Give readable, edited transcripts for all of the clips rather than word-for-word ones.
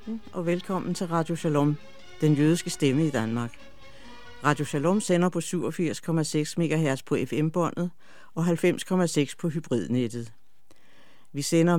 aften og velkommen til Radio Shalom, den jødiske stemme i Danmark. Radio Shalom sender på 87,6 MHz på FM-båndet og 90,6 på hybridnettet. Vi sender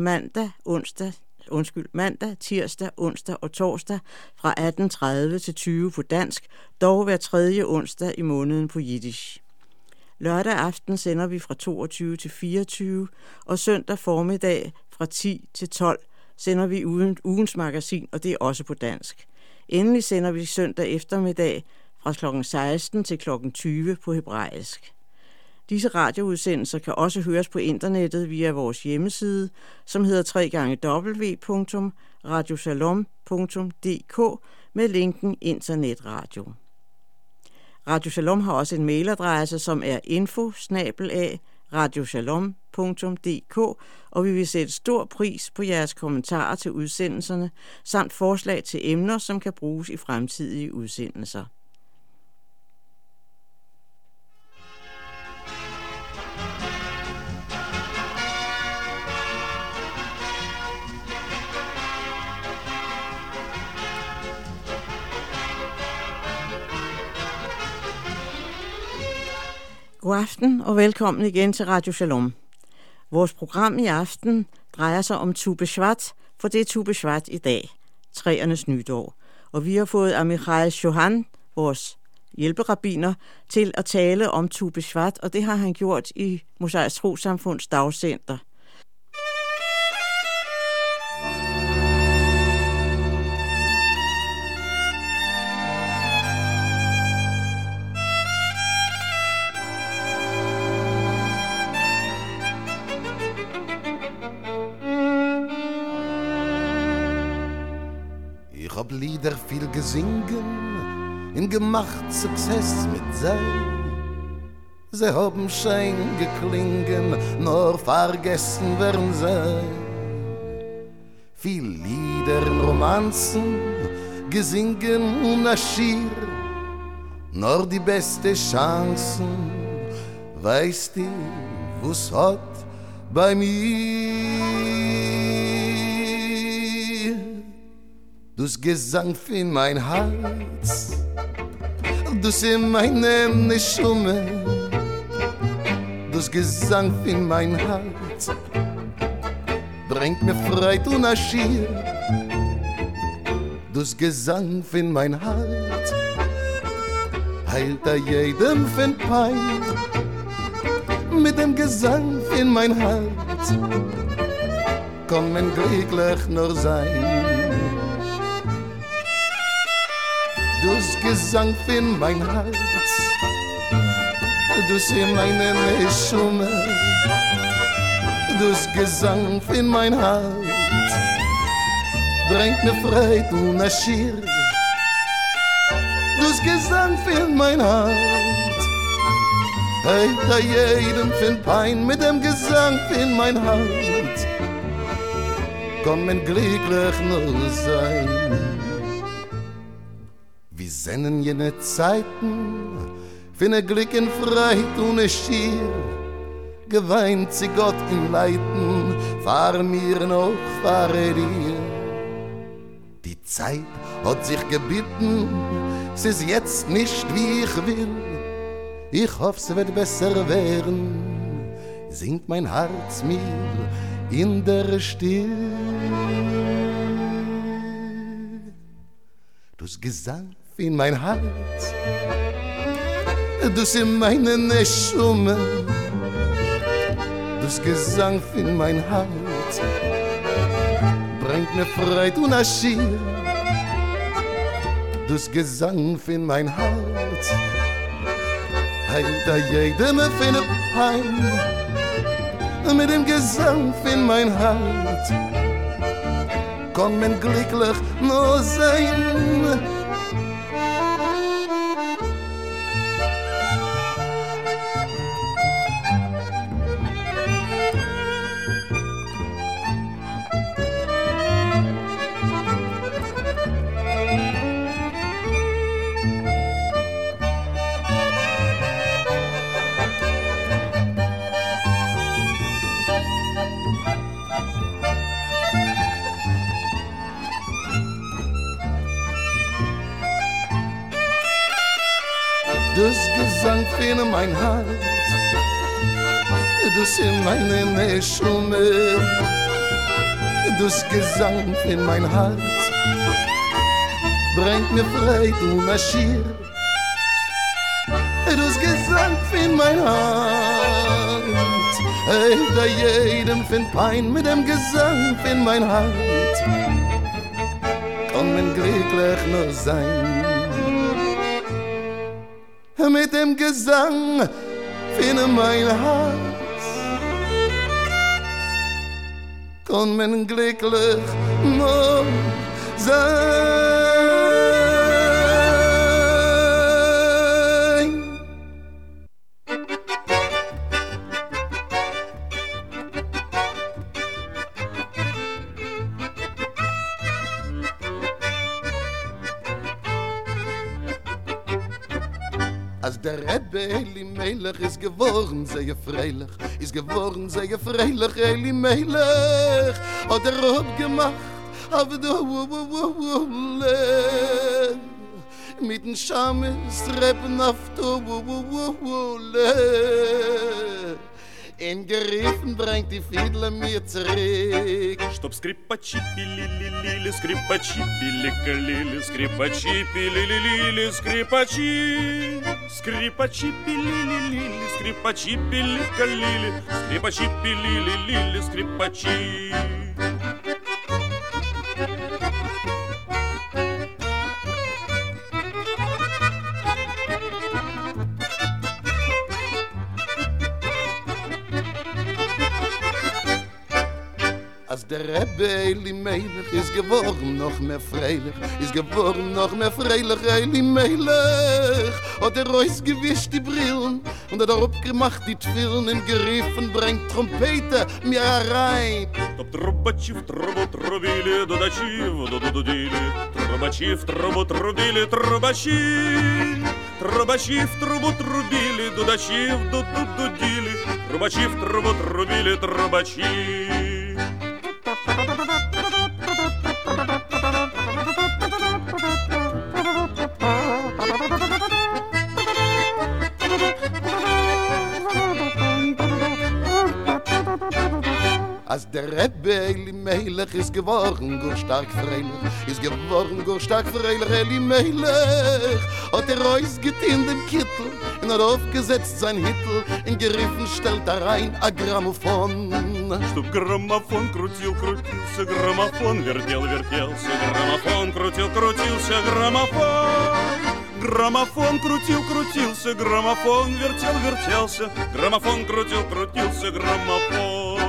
mandag, tirsdag, onsdag og torsdag fra 18:30 til 20 på dansk, dog hver tredje onsdag i måneden på jiddisch. Lørdag aften sender vi fra 22 til 24, og søndag formiddag fra 10 til 12 sender vi ugens magasin, og det er også på dansk. Endelig sender vi søndag eftermiddag fra kl. 16 til kl. 20 på hebraisk. Disse radioudsendelser kan også høres på internettet via vores hjemmeside, som hedder www.radioshalom.dk med linken internetradio. Radio Shalom har også en mailadresse, som er info@radioshalom.dk, og vi vil sætte stor pris på jeres kommentarer til udsendelserne, samt forslag til emner, som kan bruges i fremtidige udsendelser. God aften og velkommen igen til Radio Shalom. Vores program i aften drejer sig om Tu B'Shvat, for det er Tu B'Shvat i dag, træernes nytår. Og vi har fået Amichai Shohan, vores hjælperabbiner, til at tale om Tu B'Shvat, og det har han gjort i Mosaisk Trossamfunds Dagcenter. Ich hab Lieder viel gesingen, in gemacht Success mit sei. Sie haben schein geklingen, nur vergessen werden sei. Viel Lieder in Romanzen, gesingen und Aschir, nur die beste Chancen, weißt du, wo's hat bei mir. Dus Gesang in mein Hals, dus in meine Neschumme, dus Gesang in mein Hals, bringt mir Freit und Aschir. Dus Gesang in mein Hals, heilt jedem von Pein. Mit dem Gesang in mein Hals, kann man glücklich nur sein. Dus Gesang in mein Hals, dus in meine Neschumme, dus Gesang in mein Hals, bringt mir Freit und Aschir. Dus Gesang in mein Hals, heilt jedem von Pein. Mit dem Gesang in mein Hals, kann man glücklich nur sein. Wir sehnen jene Zeiten, finne Glück in Freiheit ohne Schier. Geweint sie Gott in Leiden, fahr mir noch, fahre dir. Die Zeit hat sich gebeten, es ist jetzt nicht wie ich will. Ich hoffe, es wird besser werden, singt mein Herz mir in der Stille. Dus Gesang in mein Hals, dus in meine Neschumme, dus Gesang in mein Hals, bringt mir Freit und Aschir. Dus Gesang in mein Hals, heilt jedem von Pein. Mit dem Gesang in mein Hals, kann man glücklich nur sein. Dus Gesang finde mein Hart, dus in meine Neshume. Dus Gesang finde mein Hart, bringt mir frei, du Maschir. Dus Gesang finde mein Hart, da jedem find Pein mit dem Gesang find mein Hart. Kann man glücklich nur sein mit dem Gesang finde mein Hart. Kann man glücklich nur sein. Als der Rebbe Elimelech ist geworden, sehr freilich, ist geworden, sehr freilich, Elimelech hat abgemacht, auf der Wuhle, mit den Schames Treppen auf der Wuhle. In Geriefen bringt die Fiedler mir zurück. Чтоб скрипачи пили-ли-ли-ли, скрипачи пили-ка-ли-ли, скрипачи пили-ли-ли-ли, скрипачи. Скрипачи пили-ли-ли-ли, скрипачи пили-ка-ли-ли, скрипачи пили-ли-ли-ли, скрипачи. Als der Rebbe Elimelech ist geworden noch mehr freilich, ist geworden noch mehr freilich, Elimelech hat rausgewischt die Brillen und hat abgemacht die Twillen in Geriefen, bringt Trompete mir herein. Чтоб трубачи в трубу трубили, дудачи в дуду дудили, трубачи в трубу трубили, трубачи. Трубачи в трубу трубили, дудачи в дуду дудили, трубачи в трубу трубили, трубачи. Als der Rebbe Elimelech ist geworden, gut stark freilich, ist geworden, gut stark freilich, Elimelech hat rausgetein dem Kittel und hat aufgesetzt sein Hittel, in Geriffen stellt rein a Grammophon. Чтоб граммофон крутился, граммофон вертелся, граммофон крутился, граммофон. Граммофон крутился, граммофон вертелся, граммофон крутился, граммофон.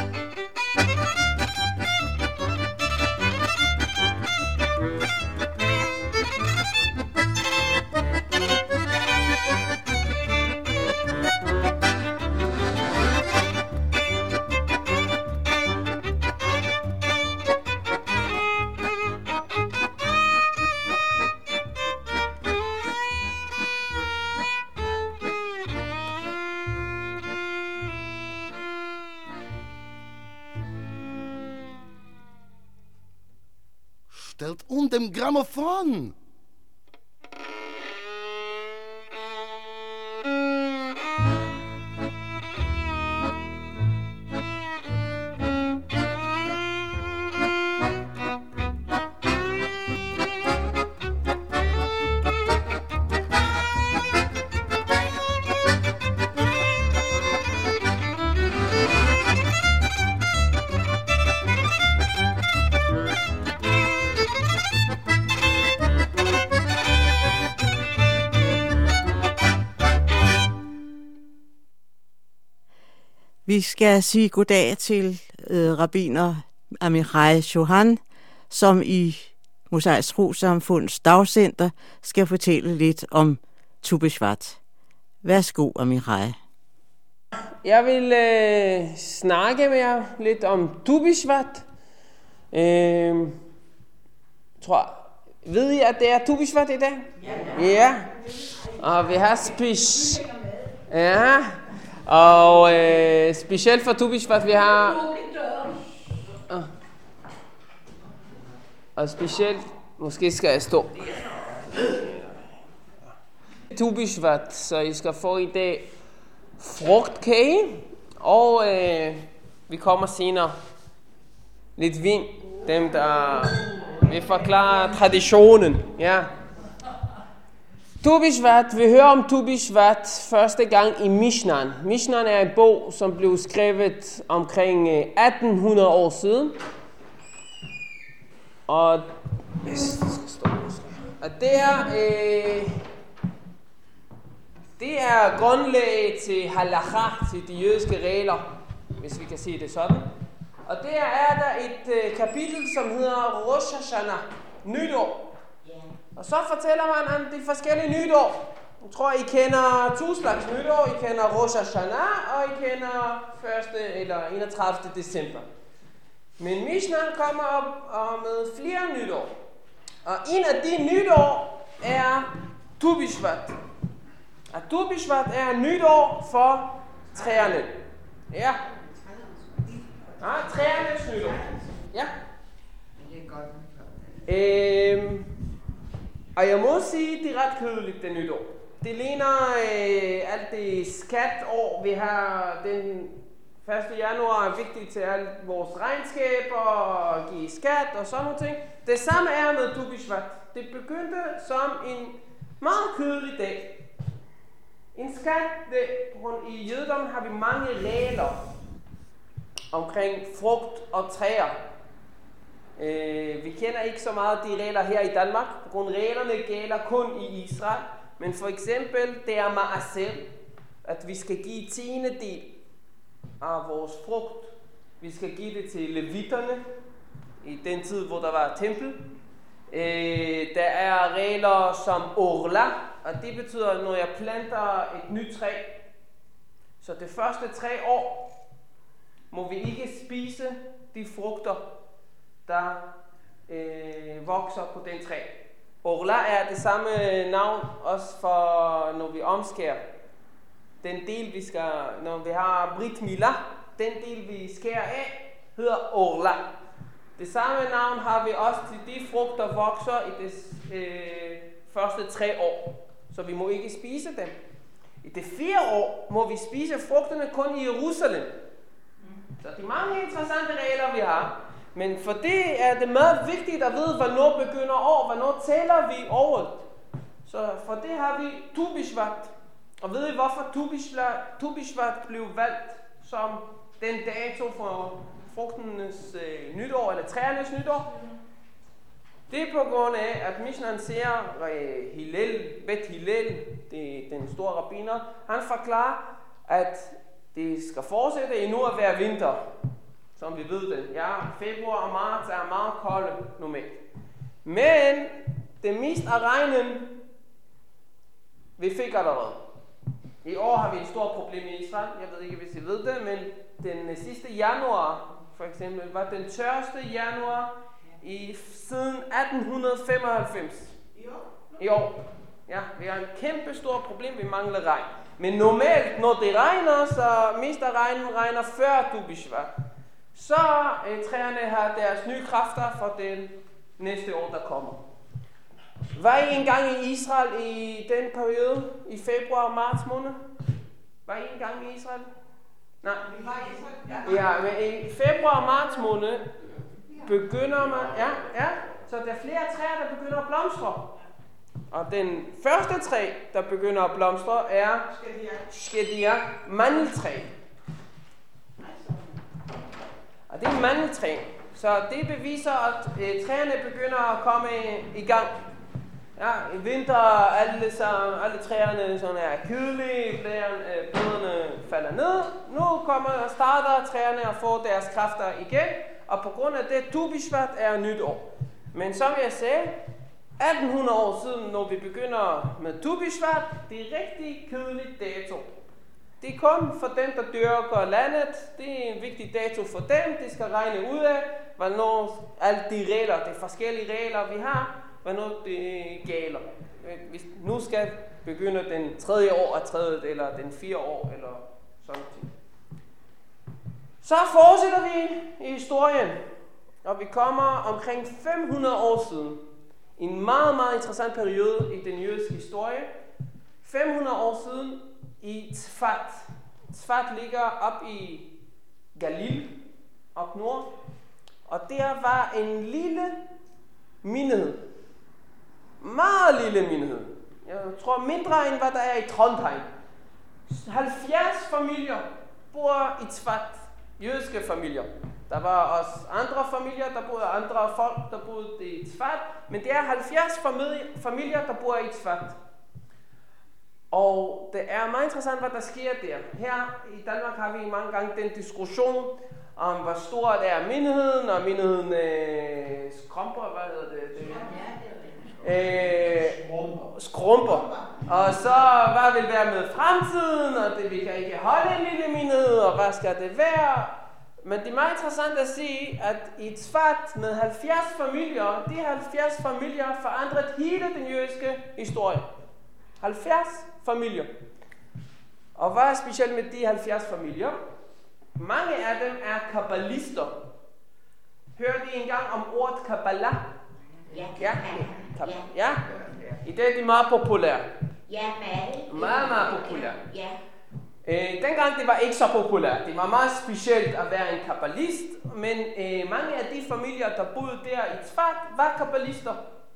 Stellt dem Grammophon. Vi skal sige goddag til rabbiner Amichai Chohan, som i Mosaisk Trossamfunds Dagcenter skal fortælle lidt om Tu B'Shvat. Værsgo, Amichai. Jeg vil snakke med jer lidt om Tu B'Shvat. Ved I, at det er Tu B'Shvat i dag? Ja. Og vi har og specielt for Tu B'Shvat, vi har... Og specielt... Måske skal jeg stå. Tu Bishvat, så I skal få i dag frugtkage, og vi kommer senere lidt vin, dem der vil forklare traditionen. Ja. Tu Bishvat, vi hører om Tu Bishvat første gang i Mishnan. Mishnan er en bog, som blev skrevet omkring 1800 år siden. Og det er grundlag til halakha, til de jødiske regler, hvis vi kan sige det sådan. Og der er der et kapitel, som hedder Rosh Hashanah, nytår. Og så fortæller man om de forskellige nytår. Jeg tror, I kender 2 slags nytår. I kender Rosh Hashanah, og I kender 1. eller 31. december. Men Mishnan kommer op med flere nytår. Og en af de nytår er Tu Bishvat. Og Tu Bishvat er nytår for træerne. Ja. Træernes nytår. Ja. Og jeg må sige, det er ret kedeligt, det nytår. Det ligner alt det skatår, vi har den 1. januar er vigtigt til alt vores regnskaber og give skat og sådan nogle ting. Det samme er med Tu Bishvat. Det begyndte som en meget kedelig dag. En skatdag. I jødedommen har vi mange regler omkring frugt og træer. Vi kender ikke så meget de regler her i Danmark. Reglerne gælder kun i Israel. Men for eksempel, det er ma'aser, at vi skal give 10% af vores frugt. Vi skal give det til levitterne i den tid, hvor der var tempel. Der er regler som orla, og det betyder, når jeg planter et nyt træ. Så det første 3 år må vi ikke spise de frugter, der vokser på den træ. Orla er det samme navn også for, når vi omskærer. Den del, vi skal, når vi har Brit Mila, den del, vi skærer af, hedder Orla. Det samme navn har vi også til de frugter, der vokser i det første 3 år. Så vi må ikke spise dem. I det 4 år må vi spise frugterne kun i Jerusalem. Så det er mange interessante regler, vi har. Men for det er det meget vigtigt at vide, hvornår begynder år, hvornår tæller vi året. Så for det har vi Tu Bishvat. Og ved I, hvorfor Tu Bishvat blev valgt som den dato for frugtenes nytår, eller træernes nytår? Det er på grund af, at Mishnan siger, Bet Hillel, det er den store rabbiner, han forklarer, at det skal fortsætte endnu at være vinter, som vi ved det. Ja, februar og marts er meget kolde normalt. Men det meste af regnen, vi fik allerede. I år har vi et stort problem i Israel. Jeg ved ikke, hvis I ved det, men den sidste januar, for eksempel, var den tørste januar siden 1895. I år. Ja, vi har en kæmpe stort problem, vi mangler regn. Men normalt, når det regner, så mest af regnen regner før Tu Bishvat. Så træerne har deres nye kræfter for den næste år, der kommer. Var I engang i Israel i den periode, i februar og marts måned? Var I engang i Israel? Nej. Vi var i Israel. Ja, men i februar og marts måned begynder man, ja, så der er flere træer, der begynder at blomstre. Og den første træ, der begynder at blomstre, er Shkedia, mandeltræ. Og det er mandeltræ. Så det beviser, at træerne begynder at komme i gang. Ja, i vinter alle træerne sådan er kedelige, bladene falder ned. Nu starter træerne at få deres kræfter igen, og på grund af det, Tu Bishvat er nyt år. Men som jeg sagde, 1800 år siden, når vi begynder med Tu Bishvat, det er rigtig kedeligt dato. Det er kun for dem, der dyrker landet. Det er en vigtig dato for dem. De skal regne ud af, hvornår alle de regler, de forskellige regler, vi har, hvornår det gælder. Hvis nu skal begynde den 3. år, eller den 4. år, eller sådan noget. Så fortsætter vi i historien, og vi kommer omkring 500 år siden. En meget, meget interessant periode i den jødiske historie. 500 år siden i Tzfat. Tzfat ligger op i Galil, op nord. Og der var en lille menighed. Meget lille menighed. Jeg tror mindre end hvad der er i Trondheim. 70 familier bor i Tzfat. Jødiske familier. Der var også andre familier, der boede andre folk, der boede i Tzfat. Men det er 70 familier, der bor i Tzfat. Og det er meget interessant, hvad der sker der. Her i Danmark har vi mange gange den diskussion om, hvor stor det er menigheden, og menigheden skrumper, hvad hedder det? Skrumper. Og så, hvad vil være med fremtiden, og det vi kan ikke holde en lille menighed, og hvad skal det være? Men det er meget interessant at sige, at i Tzfat med 70 familier, de 70 familier forandret hele den jødiske historie. 70 familier. Og hvad er specielt med de 70 familier? Mange af dem er kabbalister. Hørte I engang om ordet Kabbalah? Ja. I dag er de meget populære. Ja, meget populære. Ja. Dengang det var ikke så populært. Det var meget specielt at være en kabbalist, men mange af de familier, der boede der i Tzfat, var kabbalister.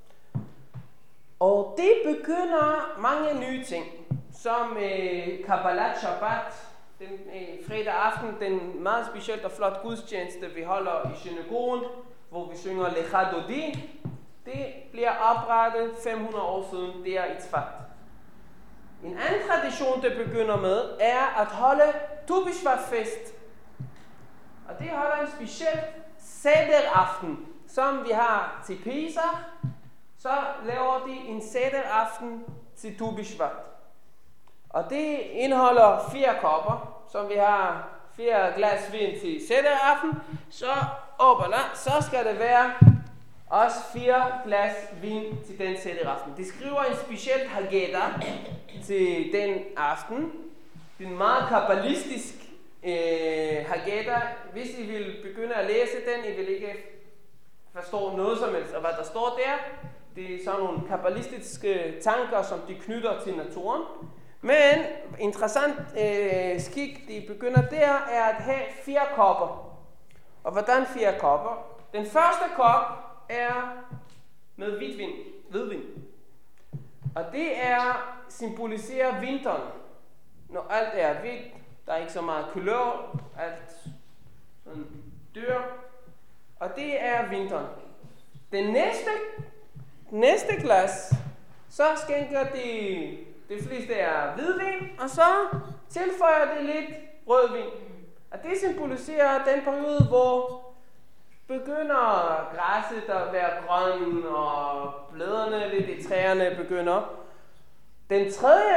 Og det begynder mange nye ting, som Kabbalat Shabbat, den fredag aften, den meget specielt og flot gudstjeneste, vi holder i synagogen, hvor vi synger Lecha Dodi. Det bliver oprettet 500 år siden der i Tzfat. En anden tradition, det begynder med, er at holde Tu B'Shvat-fest. Og det holder en speciel seder-aften, som vi har til Pesach. Så laver de en seder-aften til Tu B'Shvat. Og det indeholder 4 kopper, som vi har 4 glas vin til seder-aften. Så skal det være også 4 glas vin til den seder-aften. De skriver en speciel Haggadah til den aften. Det er en meget kabbalistisk Haggadah. Hvis I vil begynde at læse den, I vil ikke forstå noget som helst af hvad der står der. Det er sådan nogle kabbalistiske tanker, som de knytter til naturen. Men interessant skik, de begynder der, er at have 4 kopper. Og hvordan 4 kopper? Den første kop er med hvidvin. Og det er symboliserer vinteren. Når alt er hvidt, der er ikke så meget kulør, alt sådan dør. Og det er vinteren. Den næste glas, så skænker det fleste er hvidvin, og så tilføjer det lidt rødvin. Og det symboliserer den periode, hvor begynder græsset at være grøn, og bladene lidt i træerne begynder. Den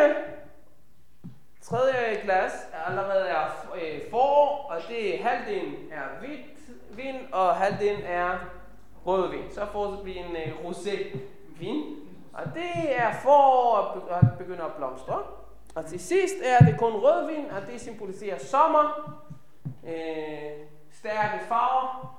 tredje glas allerede er forår, og det halvdelen er hvidt vin, og halvdelen er rødvin. Så får vi en rosé vin, og det er forår og begynder at blomstre. Og til sidst er det kun rødvin, og det symboliserer sommer, stærke farver.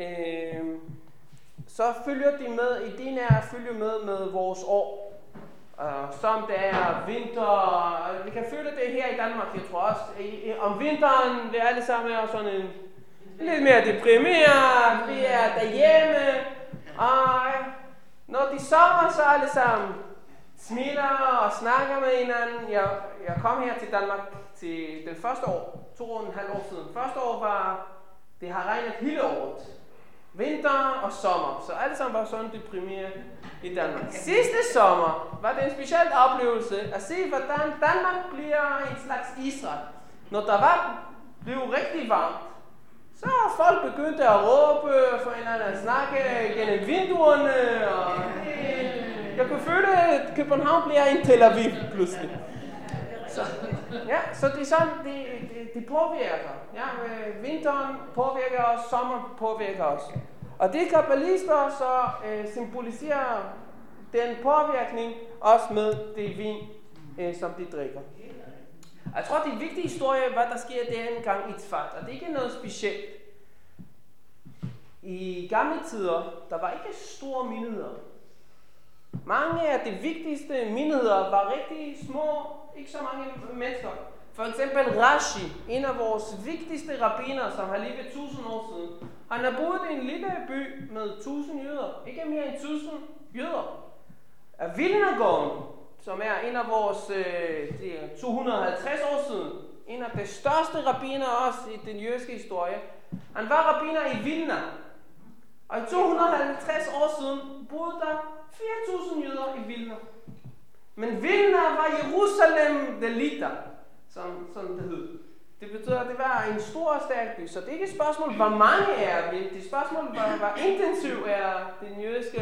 Så følger de med, i din er følger med vores år. Som det er vinter, og vi kan føle det her i Danmark, jeg tror også. Om vinteren, vi alle sammen er sådan en lidt mere deprimeret, vi er derhjemme, og når de sommer, så alle sammen smiler og snakker med hinanden. Jeg kom her til Danmark til den første år, 2,5 år siden. Første år var, det har regnet hele året. Vinter og sommer, så alle sammen var sådan deprimeret i Danmark. Sidste sommer var det en speciel oplevelse at se, hvordan Danmark bliver en slags Israel. Når der blev rigtig varmt, så folk begyndte at råbe for hinanden at snakke gennem vinduerne, og jeg kunne føle, at København bliver en Tel Aviv pludselig. Så det er sådan, det påvirker. Ja, vinteren påvirker os, sommer påvirker os. Og det kabbalister så symboliserer den påvirkning også med det vin, som de drikker. Jeg tror, det er en vigtig historie, hvad der sker denne gang i Tzfat, og det er ikke noget specielt. I gamle tider, der var ikke store menigheder. Mange af de vigtigste menigheder var rigtig små, ikke så mange mennesker. For eksempel Rashi, en af vores vigtigste rabbiner, som har levet 1000 år siden. Han har boet i en lille by med 1000 jøder, ikke mere end 1000 jøder. Vilnagården, som er en af vores 250 år siden, en af de største rabbiner også i den jødiske historie. Han var rabbiner i Vilna. Og i 250 år siden boede der 4000 jøder i Vilna. Men Vilna var Jerusalem delita, som det hed. Det betyder, at det var en stor og stærk by. Så det er ikke et spørgsmål, hvor mange er vi. Det er et spørgsmål, hvor intensiv er den jødiske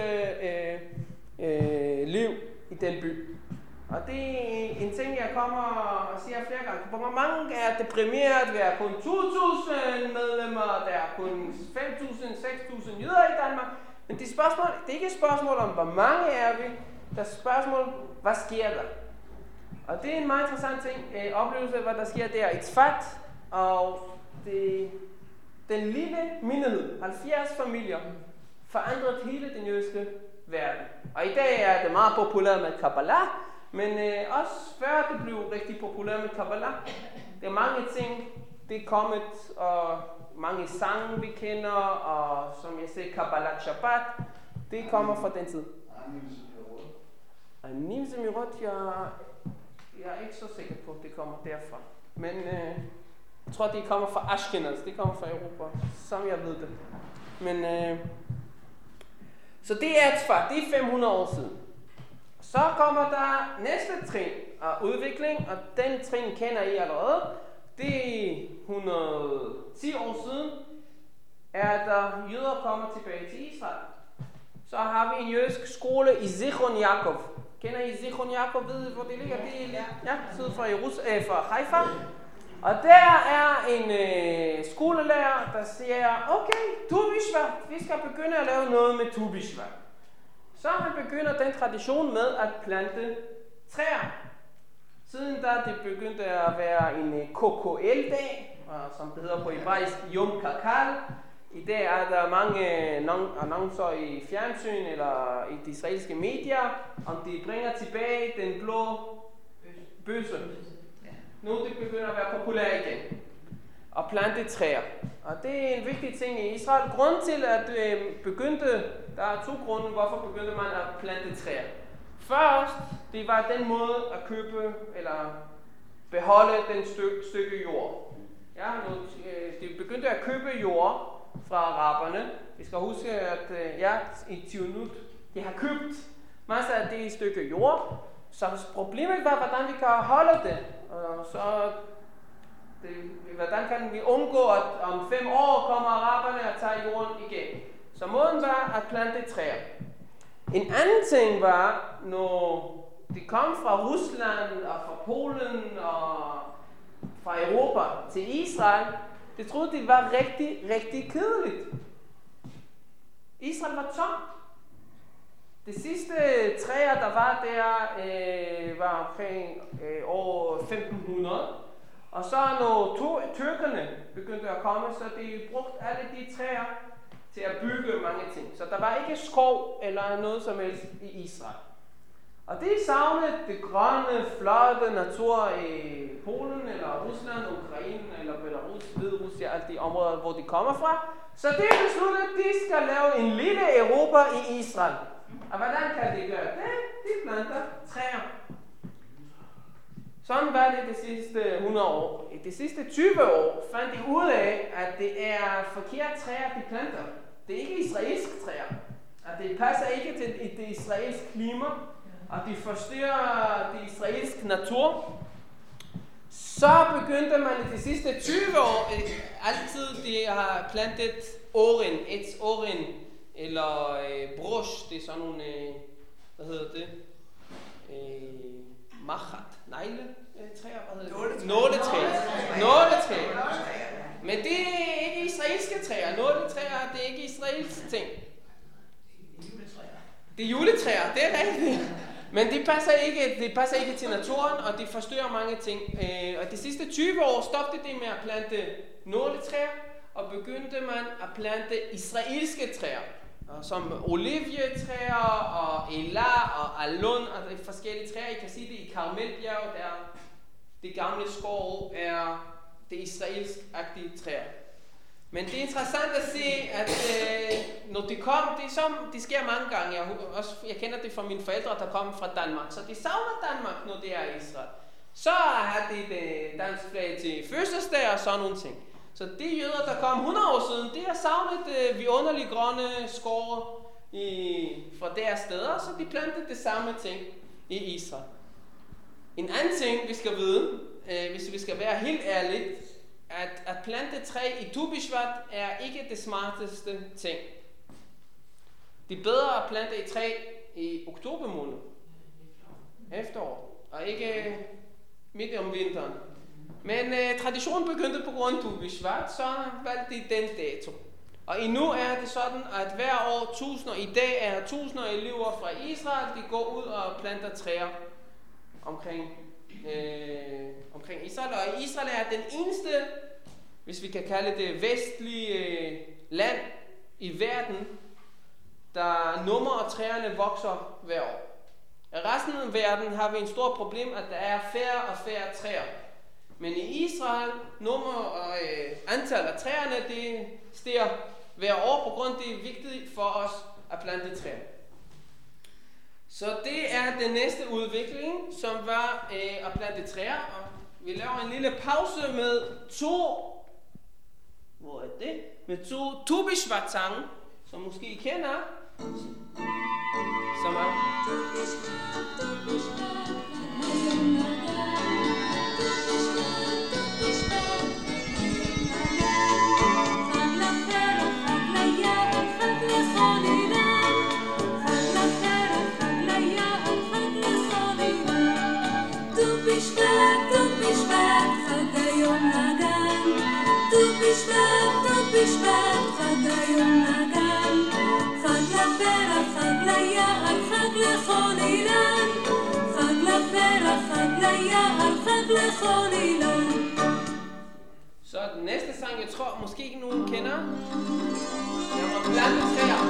liv i den by. Og det er en ting, jeg kommer og siger flere gange. Hvor mange er deprimeret ved at kun 2.000 medlemmer, der er kun 5.000, 6.000 jøder i Danmark. Men det er ikke et spørgsmål om, hvor mange er vi. Det er et spørgsmål, hvad sker der? Og det er en meget interessant ting, oplevelse, hvad der sker der i Tzfat. Og den lille menighed, 70 familier, forandret hele den jødiske verden. Og i dag er det meget populært med Kabbalah, men også før det blev rigtig populært med Kabbalah, der er mange ting, det er kommet, og mange sange vi kender, og som jeg siger, Kabbalah Shabbat, det kommer fra den tid. Anim Zemirot, jeg er ikke så sikker på, at det kommer derfra. Men jeg tror, det kommer fra Ashkenaz, det kommer fra Europa, som jeg ved det. Men så det er det er 500 år siden. Så kommer der næste trin af udvikling, og den trin kender I allerede. Det er 110 år siden, er der jøder kommer tilbage til Israel. Så har vi en jødisk skole i Zichron Yaakov. Kender I Zichron Yaakov? Ved I, hvor det ligger? Det er syd fra Haifa. Og der er en skolelærer, der siger, okay, Tu B'Shvat, vi skal begynde at lave noget med Tu B'Shvat. Så han begynder den tradition med at plante træer. Siden da det begyndte at være en KKL-dag, som det hedder på hebraisk Yom Kakal. I dag er der mange annoncer i fjernsyn eller i de israelske medier, om de bringer tilbage den blå bøsse. Nu det begynder at være populær igen. Og plante træer. Og det er en vigtig ting i Israel. Grunden til at der er 2 grunde, hvorfor begyndte man at plante træer. Først, det var den måde at købe eller beholde den stykke jord. Ja, de begyndte at købe jord fra araberne. Vi skal huske, at i Tionut, de har købt masser af det stykke jord. Så problemet var, hvordan vi kan holde det. Hvordan kan vi undgå, at om 5 år kommer araberne og tager jorden igen. Så måden var at plante træer. En anden ting var, når de kom fra Rusland og fra Polen og fra Europa til Israel, de troede, det var rigtig, rigtig kedeligt. Israel var tom. De sidste træer, der var der, var omkring år 1500. Og så når tyrkerne begyndte at komme, så de brugte alle de træer til at bygge mange ting. Så der var ikke skov eller noget som helst i Israel. Og det savnede det grønne, flotte natur i Polen eller Rusland, Ukraine eller Belarus, Hviderusland, alle de områder, hvor de kommer fra. Så det besluttede, at de skal lave en lille Europa i Israel. Og hvordan kan de gøre det? De planter træer. Sådan var det de sidste 100 år. I de sidste 20 år fandt de ud af, at det er forkert træer, de planter. Det er ikke israelske træer. At det passer ikke til det israelske klima. Og de forstyrrer det israelske natur. Så begyndte man i de sidste 20 år, altid de har plantet oren, oren, eller brosh, det er sådan nogle, hvad hedder det? Machat, negletræer, hvad hedder det? Nåletræer. Men det er ikke israelske træer. Nåletræer, det er ikke israelske ting. Det er juletræer, det er rigtigt. Men det passer ikke til naturen, og det forstyrrer mange ting. Og de sidste 20 år stoppede det med at plante nåletræer, og begyndte man at plante israelske træer. som olivjetræer og elar og alun, altså forskellige træer. I kan sige det i Karmelbjerg, der det gamle skov er det israelsk-agtige træer. Men det er interessant at se, at når de kom, det sker mange gange. Jeg kender det fra mine forældre, der kom fra Danmark. Så de savner Danmark, når det er Israel. Så har de det dansk flag til fødselsdag og sådan nogle ting. Så de jøder, der kom 100 år siden, de har savnet vidunderlige grønne skove fra deres steder, så de plantede det samme ting i Israel. En anden ting, vi skal vide, hvis vi skal være helt ærlige, at plante træ i Tu B'Shvat er ikke det smarteste ting. Det er bedre at plante et træ i oktober måned, efterår, og ikke midt om vinteren. Men traditionen begyndte på grund af Tu B'Shvat, så valgte de den dato. Og endnu er det sådan, at hver år i dag er tusinder af elever fra Israel, de går ud og planter træer omkring Israel. Og Israel er den eneste, hvis vi kan kalde det vestlige land i verden, der nummer og træerne vokser hver år. I resten af verden har vi en stor problem, at der er færre og færre træer. Men i Israel, nummer og antal af træerne, det stiger hver år, på grund af det er vigtigt for os at plante træer. Så det er den næste udvikling, som var at plante træer. Og vi laver en lille pause med to Tu B'Shvat sange, som måske I kender. Som er så den næste sang, jeg tror måske ikke nogen kender. Jeg må plante træer.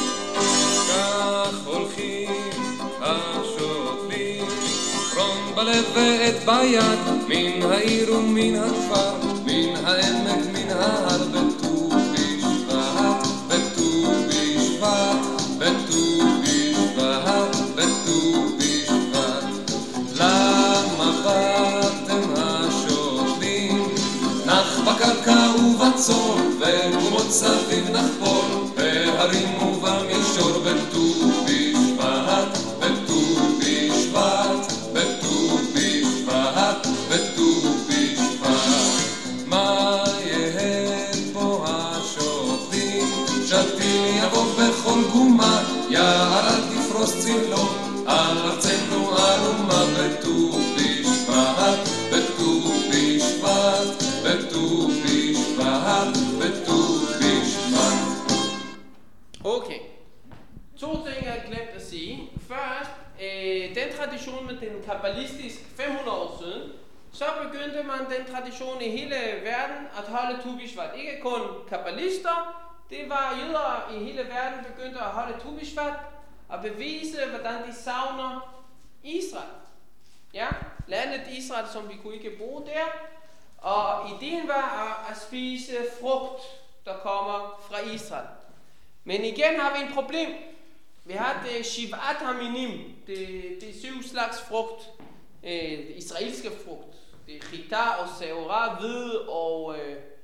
כך הולכים השוטרים, רום בלב ועת ביד, מן העיר ומן הכפר, מן העמק, מן ההר, בט"ו בשבט, בט"ו בשבט, בט"ו בשבט, בט"ו בשבט. למה באתם השוטרים, נח בקרקע ובצור, וגומות סביב נחפור, בהרים ובמישור, בט"ו בשבט, בט"ו בשבט, בט"ו בשבט, בט"ו בשבט. מה יהיה פה השוטים, שתיל יבוא בכל גומה, יערה תפרוס צילו, על ארצנו ערומה, בט"ו בשבט, בט"ו בשבט, בט"ו בשבט, בט"ו בשבט. Okay. 2 ting jeg glemt at sige. Først, den tradition med den kabbalistiske 500 år siden, så begyndte man den tradition i hele verden at holde Tu B'Shvat. Ikke kun kabbalister, det var jøder i hele verden begyndte at holde Tu B'Shvat og bevise, hvordan de savner Israel. Ja, landet Israel, som vi kunne ikke bo der. Og ideen var at spise frugt, der kommer fra Israel. Men igen har vi en problem. Vi har det Shivat Haminim, det 7 slags frugt, det israelske frugt. Det er chita og seora, hvide og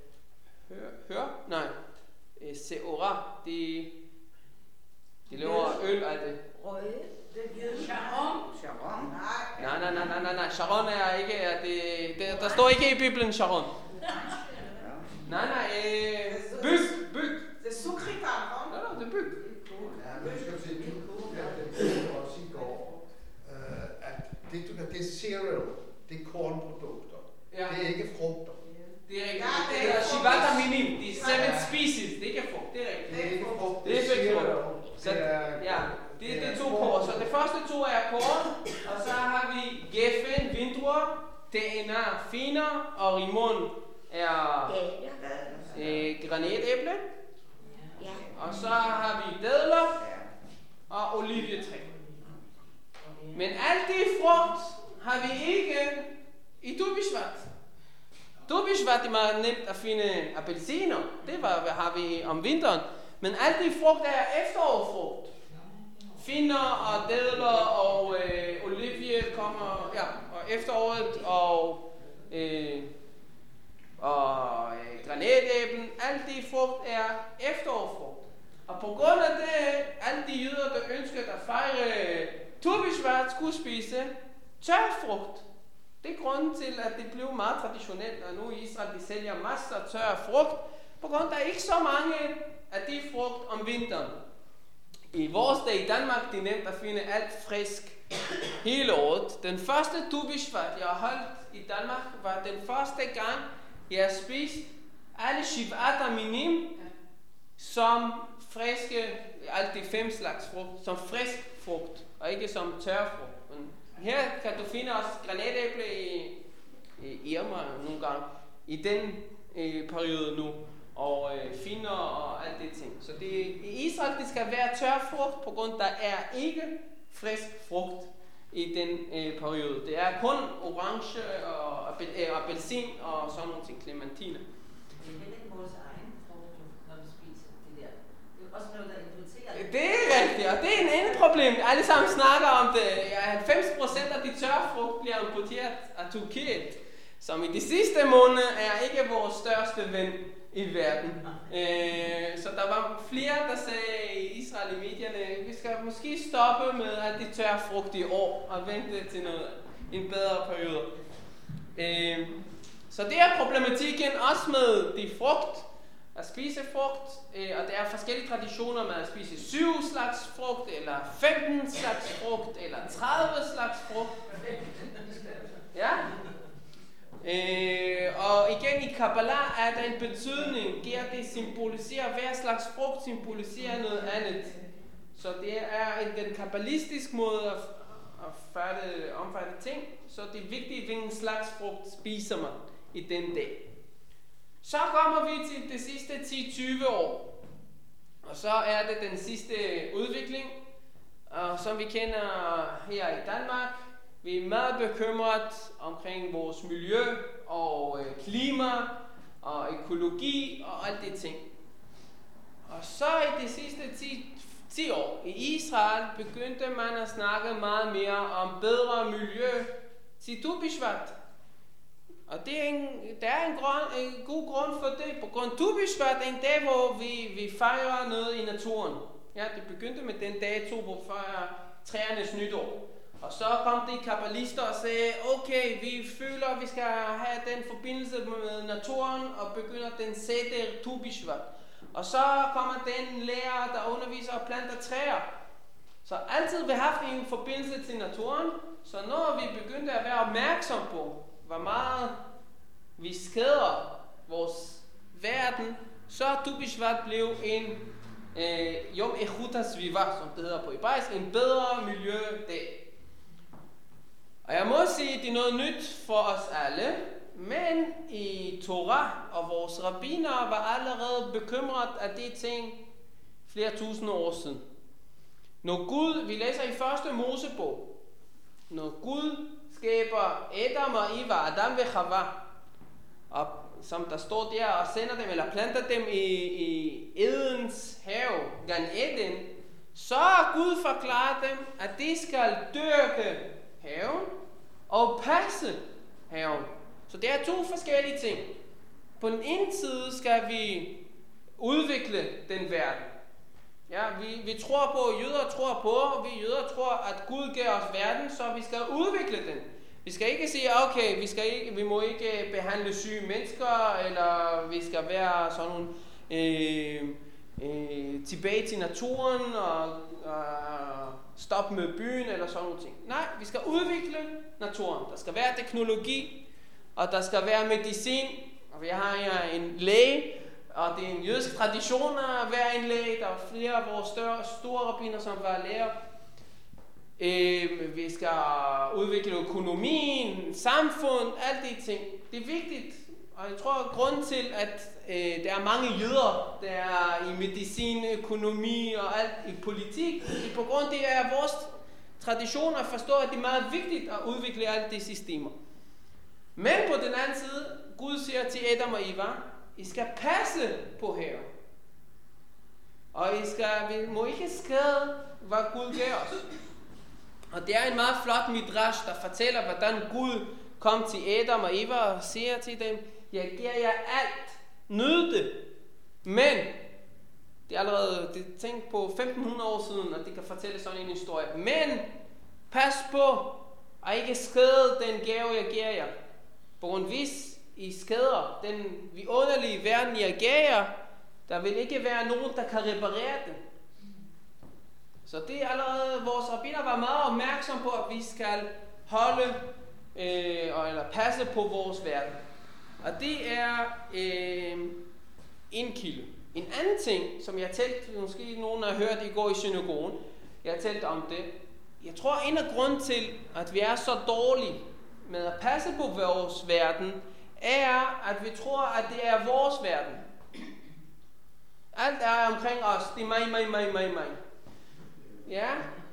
seora, de laver øl af det. Røde, det giver Sharon. Nej. Sharon er ikke, der står ikke i Bibelen Sharon. Nej, byg. Det er sukritar. Nej, det er byg. Ja, men skal se, det også i går, at det er cereal, det er kornprodukter. Ja. Det er ikke frugter. Det er rigtigt. Det er Shivat Haminim, det er 7 species, det er ikke frugt, det er rigtigt. Det er ikke frugt, Det er cereal. Så, ja, det er 2 kår. Så det første 2 er korn, og så har vi geffen, vindruer, te'ena, finer, og rimon er granatæble. Og så har vi dadler og olivietræ. Men alt det frugt har vi ikke i Dubisvat. Dubisvat er meget nemt at finde appelsiner. Det har vi om vinteren. Men alt det frugt er efterårsfrugt. Finner og dadler og olivie kommer og efteråret og granatæblen. Alt det frugt er efterårsfrugt. Og på grund af det, alle de jøder, der ønskede at fejre Dubisvat, skulle spise tørfrugt. Det er grunden til, at det blev meget traditionelt, og nu i Israel de sælger masser af tør frugt, på grund af, der er ikke så mange af de frugt om vinteren. I vores dag i Danmark, det er nemt at finde alt frisk hele året. Den første Dubisvat, jeg har holdt i Danmark, var den første gang, jeg har spist alle shivat minim som friske, alt de 5 slags frugt, som frisk frugt, og ikke som tørfrugt. Her kan du finde også granatæble i Irma nogle gange, i den periode nu, og finner og alt det ting. Så i Israel, det skal være tørfrugt, på grund der er ikke frisk frugt i den periode. Det er kun orange og appelsin og sådan nogle ting, clementiner. Det er heller ikke vores egen frugt, når vi spiser det der. Det er også noget, der importerer. Det er rigtigt, og det er en anden problem. Alle sammen snakker om det. 90% af de tørfrugt bliver importeret af Tyrkiet, som i de sidste måneder er ikke vores største ven i verden. Så der var flere, der sagde i Israel i medierne, vi skal måske stoppe med alt de tørfrugt i år og vente til en bedre periode. Så det er problematikken også med de frugt, at spise frugt, og der er forskellige traditioner med at spise 7 slags frugt, eller 15 slags frugt, eller 30 slags frugt. Ja. Og igen i Kabbalah er der en betydning, det symboliserer, hver slags frugt symboliserer noget andet. Så det er den kabbalistiske måde at omfatte ting, så det er vigtigt, hvilken slags frugt spiser man i den dag. Så kommer vi til de sidste 10-20 år, og så er det den sidste udvikling, som vi kender her i Danmark. Vi er meget bekymret omkring vores miljø og klima og økologi og alt det ting. Og så i de sidste 10 år i Israel begyndte man at snakke meget mere om bedre miljø til Dubisvat. Og der er en god grund for det. På grund af Dubisvat er en dag, hvor vi fejrer noget i naturen. Ja, det begyndte med den dato, hvor vi fejrer træernes nytår. Og så kom de kabbalister og sagde, okay, vi føler, at vi skal have den forbindelse med naturen, og begynder den seder Dubisvat. Og så kommer den lærer, der underviser og planter træer. Så altid vi har haft en forbindelse til naturen, så når vi begyndte at være opmærksom på, hvor meget vi skader vores verden, så Dubisvat blev en Yom Echut HaSviva, som det hedder på hebraisk, en bedre miljødag. Og jeg må sige, at det er noget nyt for os alle, men i Torah og vores rabbiner var allerede bekymret af de ting flere tusind år siden. Når Gud, vi læser i første Mosebog, når Gud skaber Adam og Eva, Adam og Chava, og som der står der, og sender dem, eller planter dem i Edens have, Gan Eden, så har Gud forklaret dem, at de skal dyrke haven og passe haven. Så det er 2 forskellige ting. På den ene side skal vi udvikle den verden. Ja, vi tror på, jøder tror på, og vi jøder tror, at Gud giver os verden, så vi skal udvikle den. Vi skal ikke sige, okay, vi må ikke behandle syge mennesker, eller vi skal være sådan nogle tilbage til naturen og stoppe med byen eller sådan nogle ting. Nej, vi skal udvikle naturen. Der skal være teknologi, og der skal være medicin. Og vi har her en læge, og det er en jødisk tradition at være en læge. Der er flere af vores store rabbiner, som var læger. Vi skal udvikle økonomien, samfund, alt de ting. Det er vigtigt Og jeg tror, at grunden til, at der er mange jøder, der er i medicin, økonomi og alt i politik, på grund af det er vores tradition at forstå, at det er meget vigtigt at udvikle alle de systemer. Men på den anden side, Gud siger til Adam og Eva, I skal passe på havet. Og vi må ikke skade, hvad Gud gav os. Og det er en meget flot midrash, der fortæller, hvordan Gud kom til Adam og Eva og siger til dem, jeg giver jer alt, nyd det. Men, det er allerede tænkt på 1500 år siden, at det kan fortælle sådan en historie. Men, pas på, at ikke skade den gave, jeg giver jer. På grund hvis I skader den vidunderlige verden, jeg giver jer, der vil ikke være nogen, der kan reparere den. Så det er allerede, vores rabbiner var meget opmærksom på, at vi skal holde eller passe på vores verden. Og det er en kilde. En anden ting, som jeg talte, måske nogen har hørt i går i synagogen, jeg talte om det. Jeg tror, en af grunden til, at vi er så dårlige med at passe på vores verden, er, at vi tror, at det er vores verden. Alt er omkring os. Det er mig. Ja.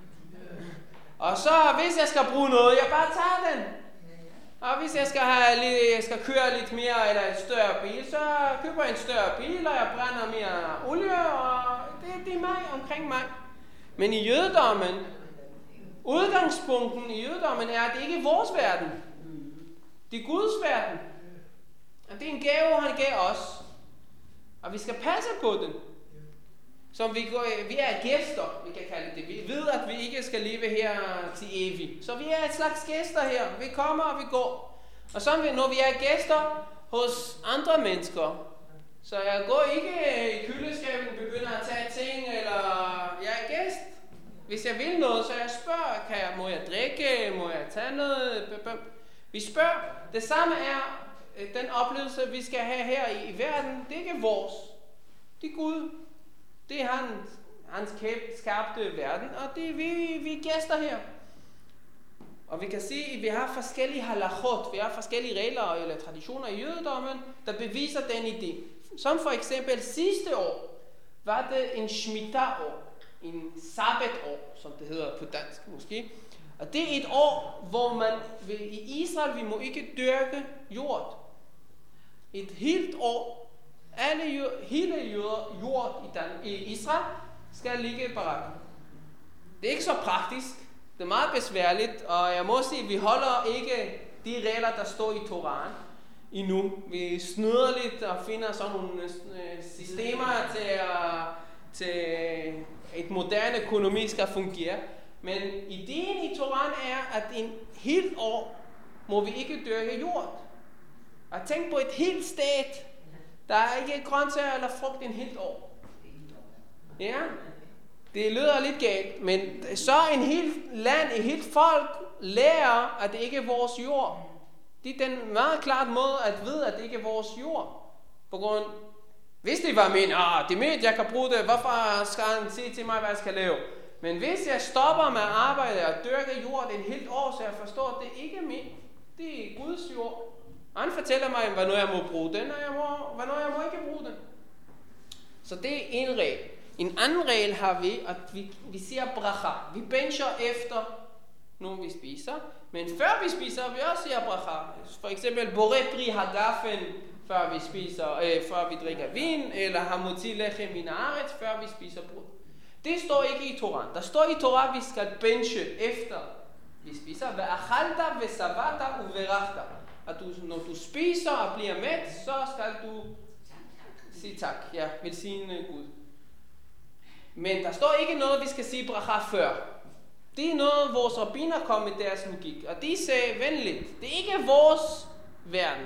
Og så, hvis jeg skal bruge noget, jeg bare tager den. Og hvis jeg skal køre lidt mere eller en større bil, så køber jeg en større bil, og jeg brænder mere olie, og det er mig, omkring mig. Men i jødedommen, udgangspunkten i jødedommen er, at det ikke er vores verden. Det er Guds verden. Og det er en gave, han gav os. Og vi skal passe på den. Som vi er gæster, vi kan kalde det. Vi ved, at vi ikke skal leve her til evigt. Så vi er et slags gæster her. Vi kommer og vi går. Og så når vi er gæster hos andre mennesker, så jeg går ikke i køleskabet og begynder at tage ting, eller jeg er gæst. Hvis jeg vil noget, så jeg spørger, må jeg drikke, må jeg tage noget? Vi spørger. Det samme er den oplevelse, vi skal have her i verden. Det er ikke vores. Det er Gud. Det er hans skabte verden, og det er vi er gæster her. Og vi kan sige, at vi har forskellige halachot, vi har forskellige regler eller traditioner i jødedommen, der beviser den idé. Som for eksempel sidste år, var det en shmita-år, en sabbatår, som det hedder på dansk måske. Og det er et år, hvor man i Israel, vi må ikke dyrke jord. Et helt år. Hele jord i Israel skal ligge i barakken. Det er ikke så praktisk. Det er meget besværligt, og jeg må sige, at vi holder ikke de regler, der står i Torahen endnu. Vi snyder lidt og finder sådan nogle systemer til et moderne økonomi skal fungere. Men ideen i Torahen er, at en helt år må vi ikke dyrke jord. Og tænk på et helt stat. Der er ikke grøntsager eller frugt en helt år. Ja, det lyder lidt galt, men så en helt land, et helt folk lærer, at det ikke er vores jord. Det er den meget klart måde at vide, at det ikke er vores jord. På grund, hvis det var det er mit, jeg kan bruge det, hvorfor skal han sige til mig, hvad jeg skal lave? Men hvis jeg stopper med at arbejde og dyrke jord en helt år, så jeg forstår, at det ikke er mit, det er Guds jord. Han fortæller mig, hvornår jeg må bruge den, og hvornår jeg må ikke bruge den. Så det er en regel. En anden regel har vi, at vi siger bracha. Vi bencher efter, når vi spiser. Men før vi spiser, vi også siger bracha. For eksempel, boré pri hagafen, før vi spiser, før vi drikker vin, eller hamuti lechem min haaretz, før vi spiser brød. Det står ikke i Torahen. Der står i Torahen, at vi skal benche efter vi spiser. Ve'achalta ve'savata u'verachta. At når du spiser og bliver mæt, så skal du sige tak. Ja, velsigne Gud. Men der står ikke noget, vi skal sige bracha før. Det er noget, vores rabbiner kom med deres logik. Og de sagde venligt, det er ikke vores verden.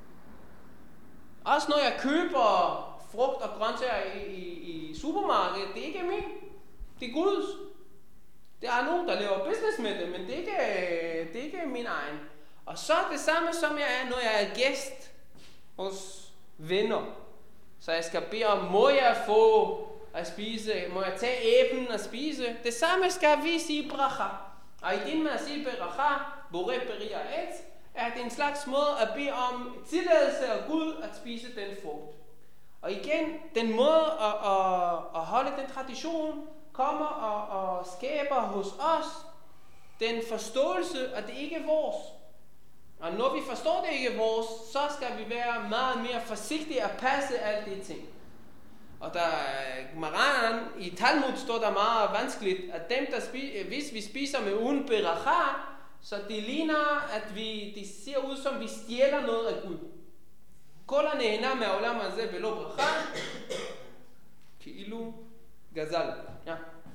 Også når jeg køber frugt og grøntsager i supermarkedet, det er ikke min. Det er Guds. Der er nogen, der laver business med det, men det er ikke min egen. Og så det samme som jeg er, når jeg er gæst hos venner. Så jeg skal bede om, må jeg få at spise, må jeg tage æblen og spise. Det samme skal vi sige bracha. Og i din med at sige bracha, boré peria et, er det en slags måde at bede om tilladelse af Gud at spise den frugt. Og igen, den måde at holde den tradition kommer og skaber hos os den forståelse, at det ikke er vores. Og når vi forstår det ikke er vores, så skal vi være meget mere forsigtige at passe alle de ting. Og der Maran i Talmud står der meget vanskeligt, at dem, der hvis vi spiser med uden beracha, så det ligner, at de ser ud som vi stjæler noget af Gud. Kola nehna me'olam hazeh belo bracha, ki'ilu gazal. Ja.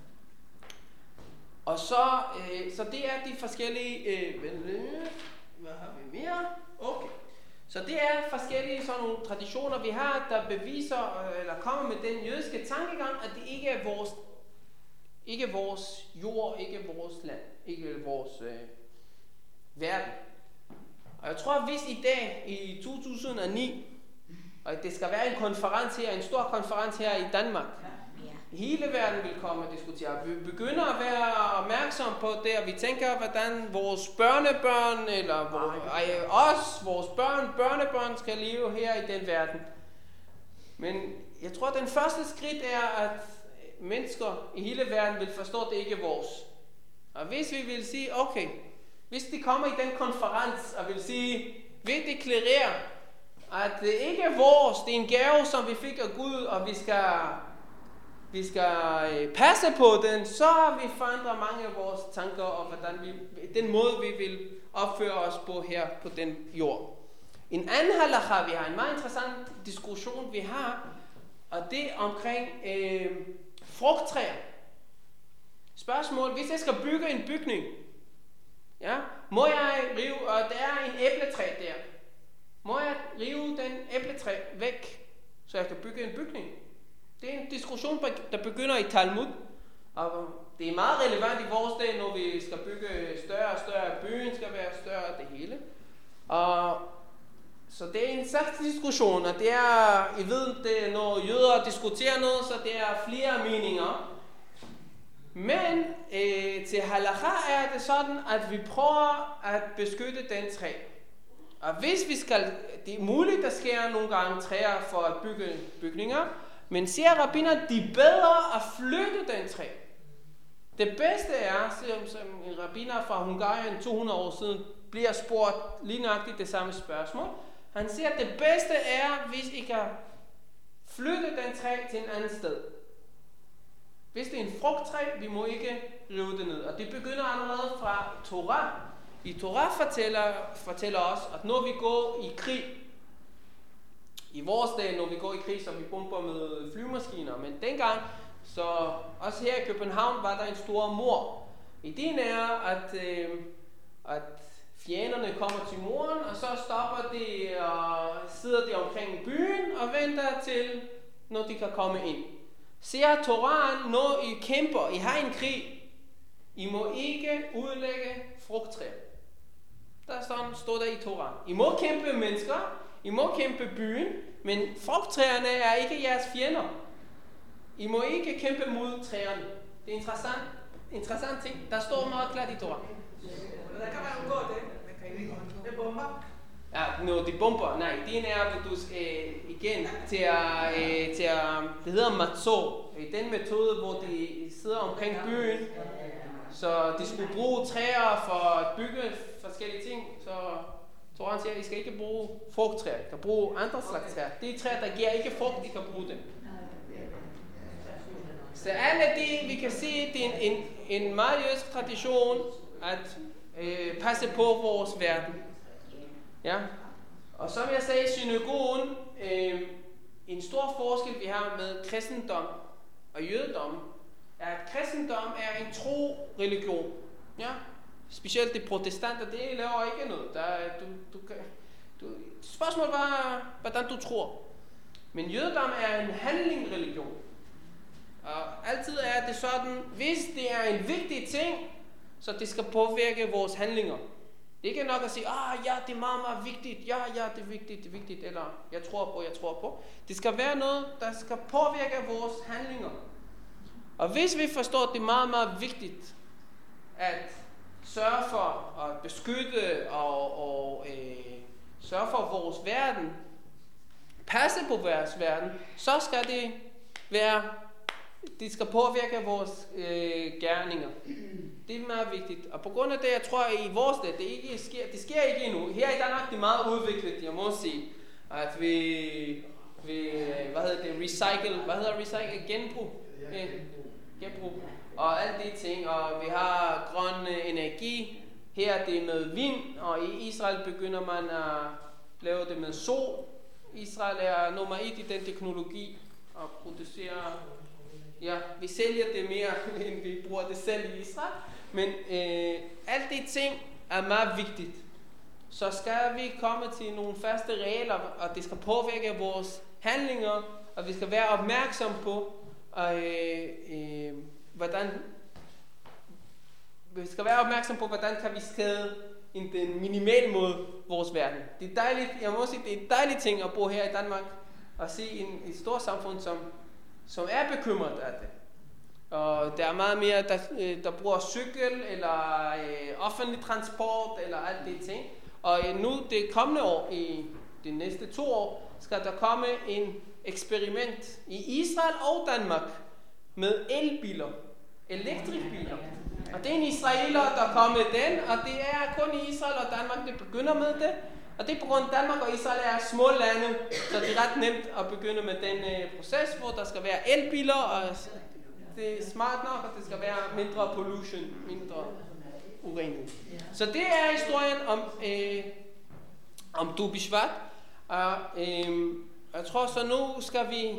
Og så det er de forskellige hvad har vi mere? Okay. Så det er forskellige sådan nogle traditioner vi har, der beviser eller kommer med den jødiske tankegang, at det ikke er vores jord, ikke vores land, ikke vores verden. Og jeg tror, hvis i dag i 2009, og det skal være en konference her, en stor konference her i Danmark, hele verden vil komme og diskutere. Vi begynder at være opmærksom på det, og vi tænker, hvordan vores børnebørn, eller vores børnebørn skal leve her i den verden. Men jeg tror, at den første skridt er, at mennesker i hele verden vil forstå, at det ikke er vores. Og hvis vi vil sige, okay, hvis de kommer i den konference og vil sige, vi deklarerer, at det ikke er vores, det er en gave, som vi fik af Gud, og vi skal passe på den, så vi forandrer mange af vores tanker, og hvordan den måde, vi vil opføre os på her på den jord. En anden halakha, vi har, en meget interessant diskussion, vi har, og det er omkring frugttræer. Spørgsmål, hvis jeg skal bygge en bygning, ja, må jeg rive, og der er en æbletræ der, må jeg rive den æbletræ væk, så jeg kan bygge en bygning? Det er en diskussion, der begynder i Talmud, og det er meget relevant i vores dag, når vi skal bygge større og større, byen skal være større, det hele. Og så det er en slags diskussion, og det er, I ved, det er, når jøder diskuterer noget, så det er flere meninger. Men til halakha er det sådan, at vi prøver at beskytte den træ. Og hvis vi skal, det er muligt, der sker nogle gange træer for at bygge bygninger, men siger rabbiner, de er bedre at flytte den træ. Det bedste er, som en rabbiner fra Hungarien 200 år siden bliver spurgt lige nøjagtigt det samme spørgsmål. Han siger, at det bedste er, hvis I kan flytte den træ til en anden sted. Hvis det er en frugttræ, vi må ikke rive det ned. Og det begynder allerede fra Torah. I Torah fortæller os, at når vi går i krig, i vores dag, når vi går i krig, så vi bomber med flyvemaskiner, men dengang, så også her i København, var der en stor mord. Ideen er, at fjenderne kommer til muren, og så stopper de og sidder de omkring byen og venter til, når de kan komme ind. Ser Torahen, når I kæmper, I har en krig, I må ikke udlægge frugttræer. Står der i Torah. I må kæmpe mennesker, I må kæmpe byen, men frugttræerne er ikke jeres fjender. I må ikke kæmpe mod træerne. Det er interessant ting. Der står meget klart i Torah. Der kan man undgå det. Man kan jo ikke undgå det. Bomber. Ja, når de bomber, nej, det er, at du skal igen til at det hedder matzor. Den metode, hvor de sidder omkring byen, så de skulle bruge træer for at bygge forskellige ting, så Toran siger, at I skal ikke bruge frugttræer, I kan bruge andre slags træer. Det er træer, der giver ikke frugt, I kan bruge dem. Så alle det, vi kan sige, det er en meget jødisk tradition at passe på vores verden. Ja. Og som jeg sagde i synagogen, en stor forskel vi har med kristendom og jødedom, er at kristendom er en tro-religion. Ja. Specielt det protestanter, det laver ikke noget. Spørgsmålet var, hvordan du tror. Men jødedom er en handling-religion. Og altid er det sådan, hvis det er en vigtig ting, så det skal påvirke vores handlinger. Det er ikke nok at sige, ja, det er meget, meget vigtigt. Ja, det er vigtigt. Eller, jeg tror på. Det skal være noget, der skal påvirke vores handlinger. Og hvis vi forstår, at det er meget, meget vigtigt at sørge for at beskytte og sørge for vores verden, passe på vores verden, så skal det skal påvirke vores gerninger. Det er meget vigtigt. Og på grund af det, jeg tror, i vores land, det sker ikke endnu. Her i Danmark det er meget udviklet, jeg må sige, at vi genbrug og alle de ting, og vi har grøn energi. Her det er med vind, og i Israel begynder man at lave det med sol. Israel er nummer 1 i den teknologi og producerer. Ja, vi sælger det mere, end vi bruger det selv i Israel. Men alle de ting er meget vigtigt. Så skal vi komme til nogle faste regler, og det skal påvirke vores handlinger, og vi skal være opmærksom på, hvordan kan vi skade den minimale måde vores verden. Det er dejligt, jeg må sige, det er en dejlig ting at bo her i Danmark og se et stort samfund, som er bekymret af det. Og der er meget mere, der bruger cykel, eller offentlig transport, eller alt det ting. Og nu, det kommende år, i de næste 2 år, skal der komme en eksperiment i Israel og Danmark med elbiler, elektrikbiler. Og det er en israeler, der kommer med den, og det er kun i Israel og Danmark, det begynder med det. Og det er på grund af Danmark og Israel er små lande, så det er ret nemt at begynde med den proces, hvor der skal være elbiler, og det er smart nok, og det skal være mindre pollution, mindre urenhed. Så det er historien om Tu B'Shvat. Og jeg tror så nu skal vi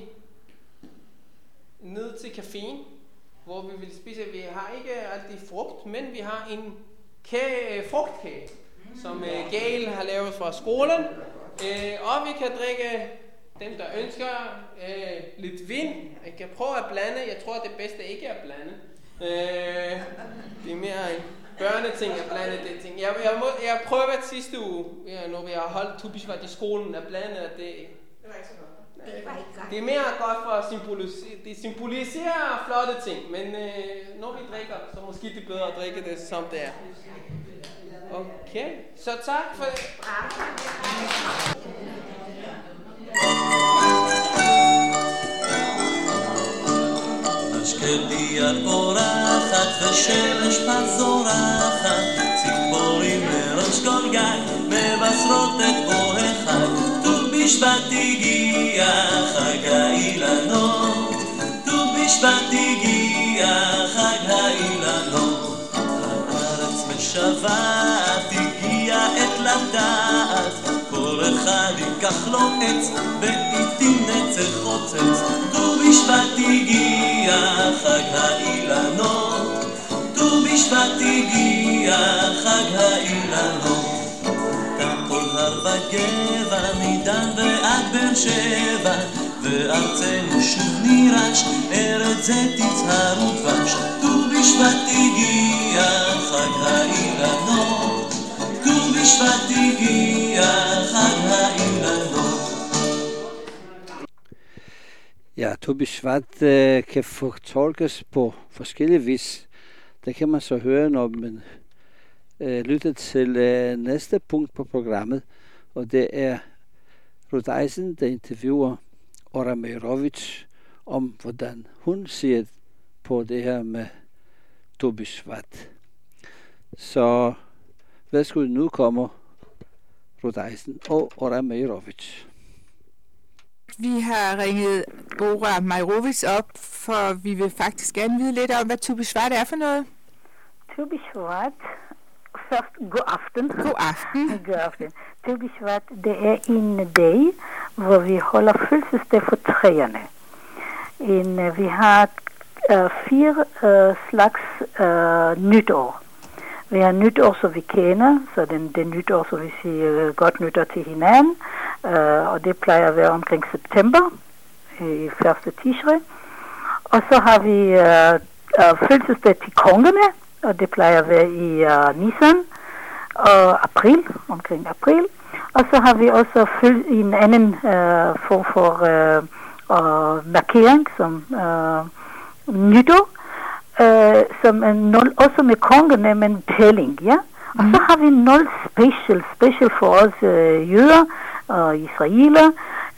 ned til caféen, hvor vi vil spise. Vi har ikke altid frugt, men vi har en frugtkage, som Gail har lavet fra skolen. Og vi kan drikke, dem der ønsker, lidt vin. Jeg kan prøve at blande. Jeg tror det bedste ikke er at blande. Det er mere en børneting at blande det ting. Jeg prøvede sidste uge, når vi har holdt Tu B'Shvat i skolen, at blande, at det var ikke så godt. Det er mere godt for at symbolisere flotte ting, men når vi drikker, så måske det er bedre at drikke det, som det er. Okay, så tak for det. השקטי את פורחת ושמש פזורחת, ציפורים מראש כל גג מבשרות את בוא החג. ט"ו בשבט הגיע חג האילנות, ט"ו בשבט הגיע חג האילנות. הארץ משוועת הגיע עת לדעת, כל אחד ייקח לו עץ ואיתי נצר חוצץ. ט"ו בשבט הגיע חג האילנות, ט"ו בשבט הגיע חג האילנות. כל הר וגבע מדן ועד באר שבע, וארצנו שוב נירש, ארץ זית יצהר ודבש. ט"ו בשבט הגיע חג האילנות, ט"ו בשבט הגיע חג האילנות. Ja, Tu B'Shvat kan fortolkes på forskellige vis. Det kan man så høre, når man lytter til næste punkt på programmet, og det er Ruth Eisen, der interviewer Ora Meirovich om, hvordan hun ser på det her med Tu B'Shvat. Så værsgo, nu kommer Ruth Eisen og Ora Meirovich. Vi har ringet Ora Meirovich op, for vi vil faktisk gerne vide lidt om, hvad Tu B'Shvat er for noget. Tu B'Shvat, først god aften. God aften. God aften. Tu B'Shvat, det er en dag, hvor vi holder fødselsdag for træerne. Vi har 4 slags nytår. Vi har nytår, så vi kender, så det nytår, så vi siger godt nytår til hinanden, og det plejer at være omkring september, i første Tishre. Og så har vi fødselsdag til kongerne, og det plejer at være i Nisan, og april, omkring april. Og så har vi også en anden form for markering, som nytår, som er også med kongerne, men tælling, ja. Og så har vi 0 special for os jøder og israeler,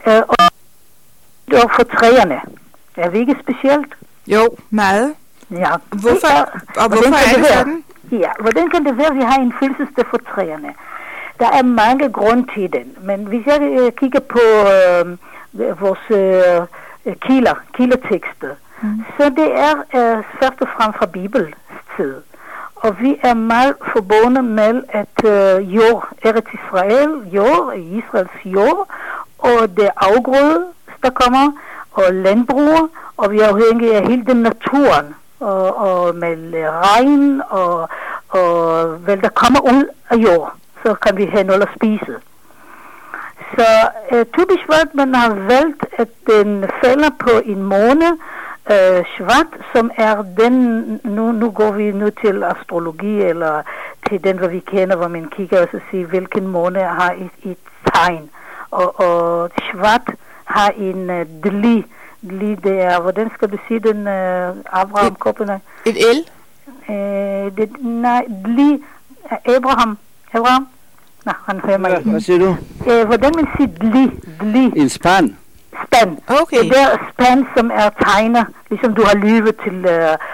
Og for træerne. Er vi ikke specielt? Jo, meget. Ja. Hvorfor er det sådan? Ja, hvordan kan det være, at vi har en fødselsdag for træerne? Der er mange grunde til den, men hvis jeg kigger på vores kildetekster, så det er først og fremmest fra Bibelens tid. Og vi er meget forbundet med, at jord, Eretz Israel, jord, Israels jord, og det afgrøde, der kommer, og landbrug, og vi er afhængige af hele den naturen, og med regn, og hvad der kommer ud af jord, så kan vi have noget at spise. Så typisk hvad man har valgt, at den falder på en måned, Shvat, som er den, nu går vi nu til astrologi, eller til den, hvad vi kender, hvor man kigger og så siger, hvilken måned har et tegn. Og Shvat har en dli. Dli, det er, hvordan skal du sige den, Abraham Koppene? Et el? Nej, dli, Abraham. Nej, han hører mig ikke. Hvad siger du? Hvordan man siger dli? En span. Span. Okay. Det er span, som er tegner, ligesom du har lyvet til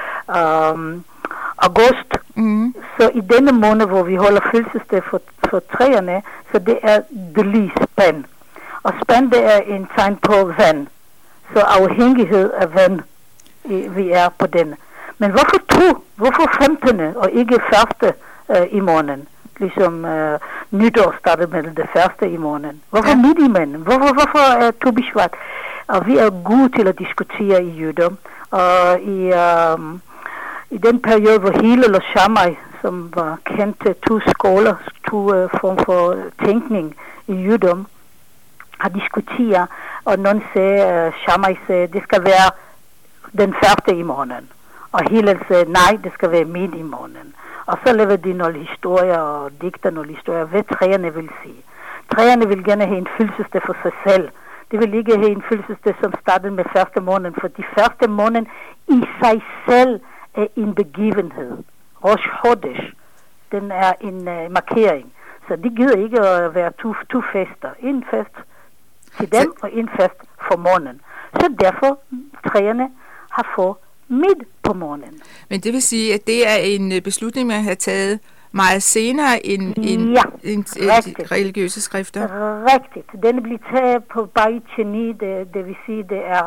august. Mm. Så i denne måned, hvor vi holder fødselsdag for træerne, så det er dli span. Og span, det er en tegn på vand. Så afhængighed af vand, vi er på den. Men hvorfor 15. og ikke 1. I måneden? Ligesom nytår startede med det 1. i måneden. Hvorfor midt i måneden? Hvorfor er Tobi Shvat? Og vi er gode til at diskutere i jødedom. Og i den periode, hvor Hillel og Shammai, som var kendte to skoler, to form for tænkning i jødedom, har diskuteret, og nogen sagde, Shammai sagde, det skal være den 1. i måneden. Og Hillel sagde, nej, det skal være midt i måneden. Og så lavede de nogle historier og digter nogle historier, hvad træerne vil sige. Træerne vil gerne have en fødselsdag for sig selv. De vil ikke have en fødselsdag, som startede med 1. måned, for de 1. måned i sig selv er en begivenhed. Rosh Chodesh, den er en markering. Så de gider ikke at være to fester. En fest til dem og en fest for måneden. Så derfor træerne har fået midt på måneden. Men det vil sige, at det er en beslutning, man har taget meget senere end religiøse skrifter? Rigtigt. Den bliver taget på Beit Sheni, det vil sige, det er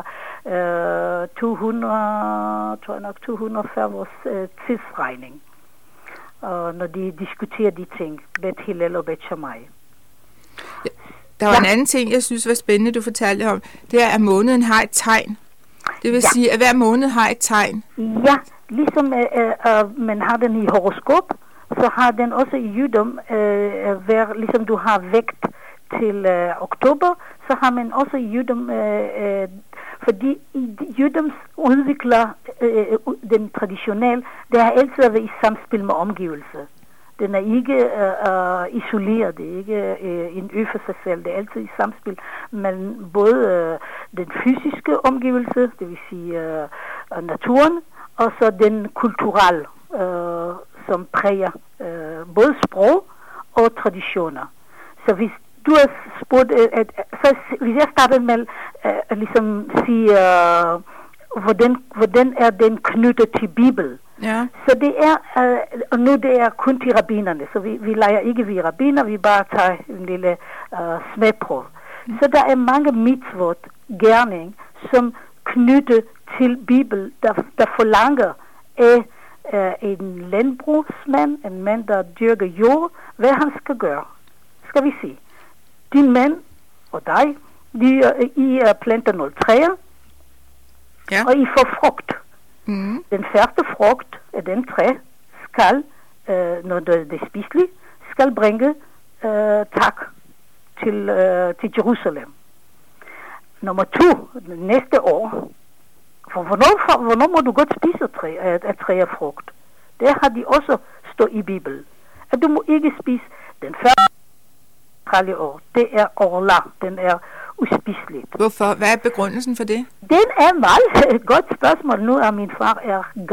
240 års tidsregning. Og når de diskuterer de ting, Bet Hillel og Bet Shammai. Der var en anden ting, jeg synes var spændende, du fortalte om. Det er, at måneden har et tegn. Det vil sige, at hver måned har et tegn. Ja, ligesom man har den i horoskop, så har den også i jødedom, ligesom du har vægt til oktober, så har man også i jødedom, fordi jødedoms udvikler den traditionelle, det har altid været i samspil med omgivelser. Den er ikke isoleret, det er ikke en ø for sig selv, det er altid i samspil mellem både den fysiske omgivelse, det vil sige naturen, og så den kulturelle, som præger både sprog og traditioner. Så hvis du har spurgt, hvis jeg startede med ligesom sige, hvordan er den knyttet til Bibelen? Ja. Så det er, og nu det er kun til rabbinerne, så vi leger ikke vi rabbiner, vi bare tager en lille smagprøve. Så der er mange mitzvot, gerning, som knytter til Bibelen, der forlanger af en landbrugsmand, en mand, der dyrker jord, hvad han skal gøre. Skal vi sige. Din mand og dig, I planter nogle træer, og I får frugt. Mm. Den første frugt af den træ skal, når det er spiseligt, skal bringe tak til Jerusalem. Nummer 2, næste år, for hvornår må du godt spise af træ og frugt? Det har de også stået i Bibelen. At du må ikke spise den første år. Det er orla, den er uspiseligt. Hvorfor? Hvad er begrundelsen for det? Den er meget godt spørgsmål. Nu er min far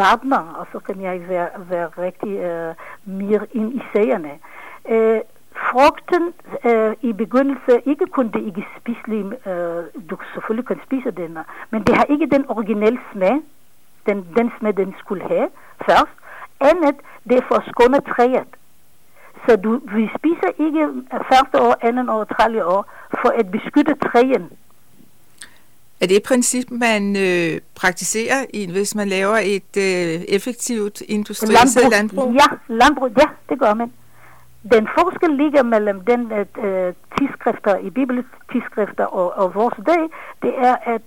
gartner, og så kan jeg være rigtig mere ind i sagerne. frugten i begyndelsen, ikke kun det ikke spiselige, du selvfølgelig kan spise den, men det har ikke den originale smag, den smag, den skulle have først, andet det er for at skåne træet. Så vi spiser ikke første år, andet år, tredje år, for at beskytte træen. Er det et princip, man praktiserer, hvis man laver et effektivt industrielt landbrug? Ja, landbrug, ja, det gør man. Den forskel ligger mellem den tidsskrifter, i bibeltidsskrifter og vores dag, det er, at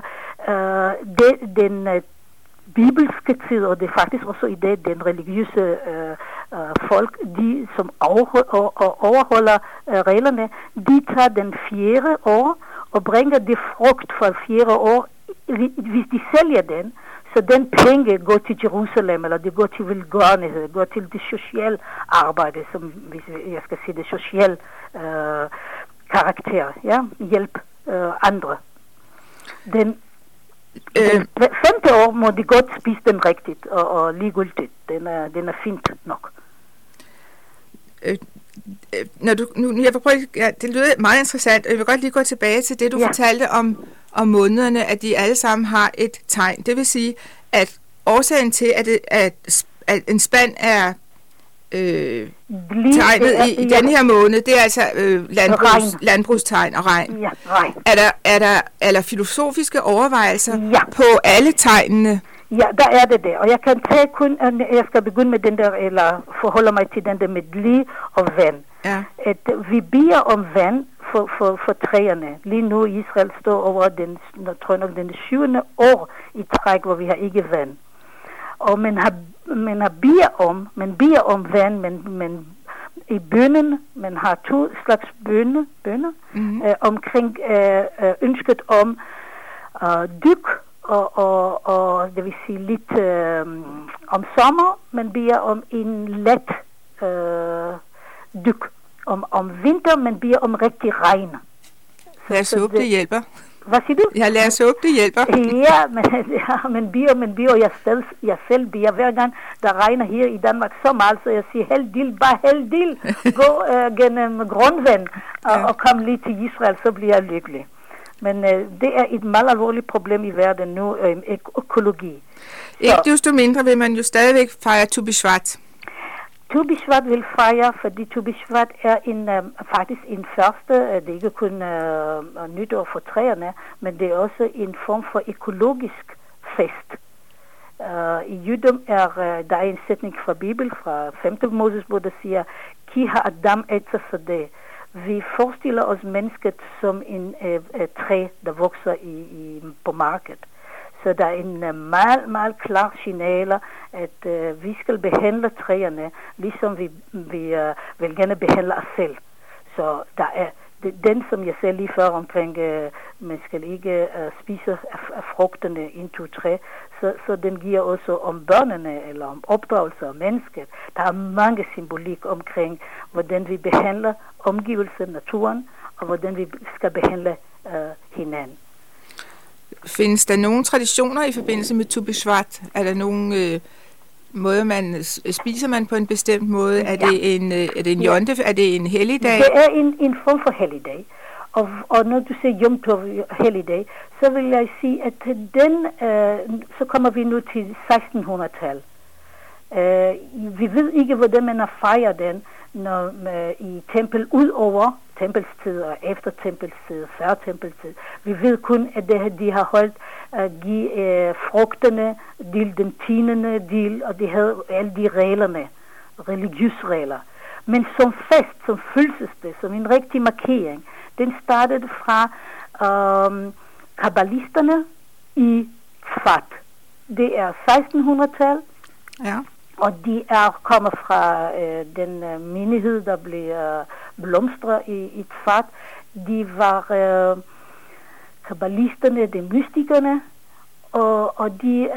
den bibelske tid, og det er faktisk også i dag den religiøse folk, de som overholder reglerne, de tager den 4. år og bringer det frugt fra 4. år, hvis de sælger den, så den penge går til Jerusalem, eller det går til velgørenhed, går til det sociale arbejde, som hvis jeg skal sige det sociale karakter, ja, hjælp andre. Den 5. år må de godt spise den rigtigt og ligegyldigt. Den er fint nok. Når du, nu jeg vil prøve, ja, det lyder meget interessant, og jeg vil godt lige gå tilbage til det, du fortalte om månederne, at de alle sammen har et tegn. Det vil sige, at årsagen til, at en spand er tegnet i denne her måned, det er altså landbrugstegn og regn. Ja, regn. Er der filosofiske overvejelser på alle tegnene? Ja, der er det. Og jeg kan tage jeg skal begynde med den der, eller forholde mig til den der med lig og vand. Ja. At vi beder om vand for træerne. Lige nu i Israel står over den 7. år i træk, hvor vi har ikke vand. Og man beder om vand, men i bønnen, man har 2 slags bønner omkring ønsket om dyk, og det vil sige lidt om sommer, man beder om en let dyk. Om vinter, man beder om rigtig regn. Lad os håbe, det hjælper. Hvad siger du? Ja, lad os håbe, det hjælper. Ja, men beder, og jeg selv beder hver gang, der regner her i Danmark så meget, så jeg siger, bare held, gå gennem grundvand og kom lige til Israel, så bliver jeg lykkelig. Men det er et meget alvorligt problem i verden nu, økologi. Ikke desto mindre vil man jo stadigvæk fejre Tu B'Shvat. Tu B'Shvat vil fejre, fordi Tu B'Shvat er faktisk en første, det er ikke kun nytår for træerne, men det er også en form for økologisk fest. I jødedom der er en sætning fra Bibelen, fra 5. Mosesbog, der siger, Ki ha-adam etzasadeh. Vi forestiller os mennesket som en træ, der vokser på markedet. Så der er en meget, meget klar signaler, at vi skal behandle træerne, ligesom vi vil gerne behandle os selv. Så der er den, som jeg sagde lige før omkring, man skal ikke spise af frugterne into træ, så den giver også om børnene, eller om opdragelse af mennesket. Der er mange symbolik omkring, hvordan vi behandler omgivelsen, naturen, og hvordan vi skal behandle hinanden. Findes der nogle traditioner i forbindelse med Tu B'Shvat? Er der nogle måder, spiser man på en bestemt måde? Er det en jonte? Er det en helligdag? Det er en form for helligdag. Og når du siger Yom Tov helligdag, så vil jeg sige, at så kommer vi nu til 1600-tal. Vi ved ikke, hvordan man har fejret den, når i tempel, ud over tempelstid og efter tempelstid, før tempelstid. Vi ved kun, at de har holdt give frugterne til den 10. og de havde alle de reglerne, religiøse regler. Men som fest, som følelsesdag, som en rigtig markering, den startede fra kabbalisterne i Tzfat. Det er 1600-tal. Ja. Og de kommer fra den menighed, der blev blomstret i Tzfat. De var kabbalisterne, de mystikerne, og de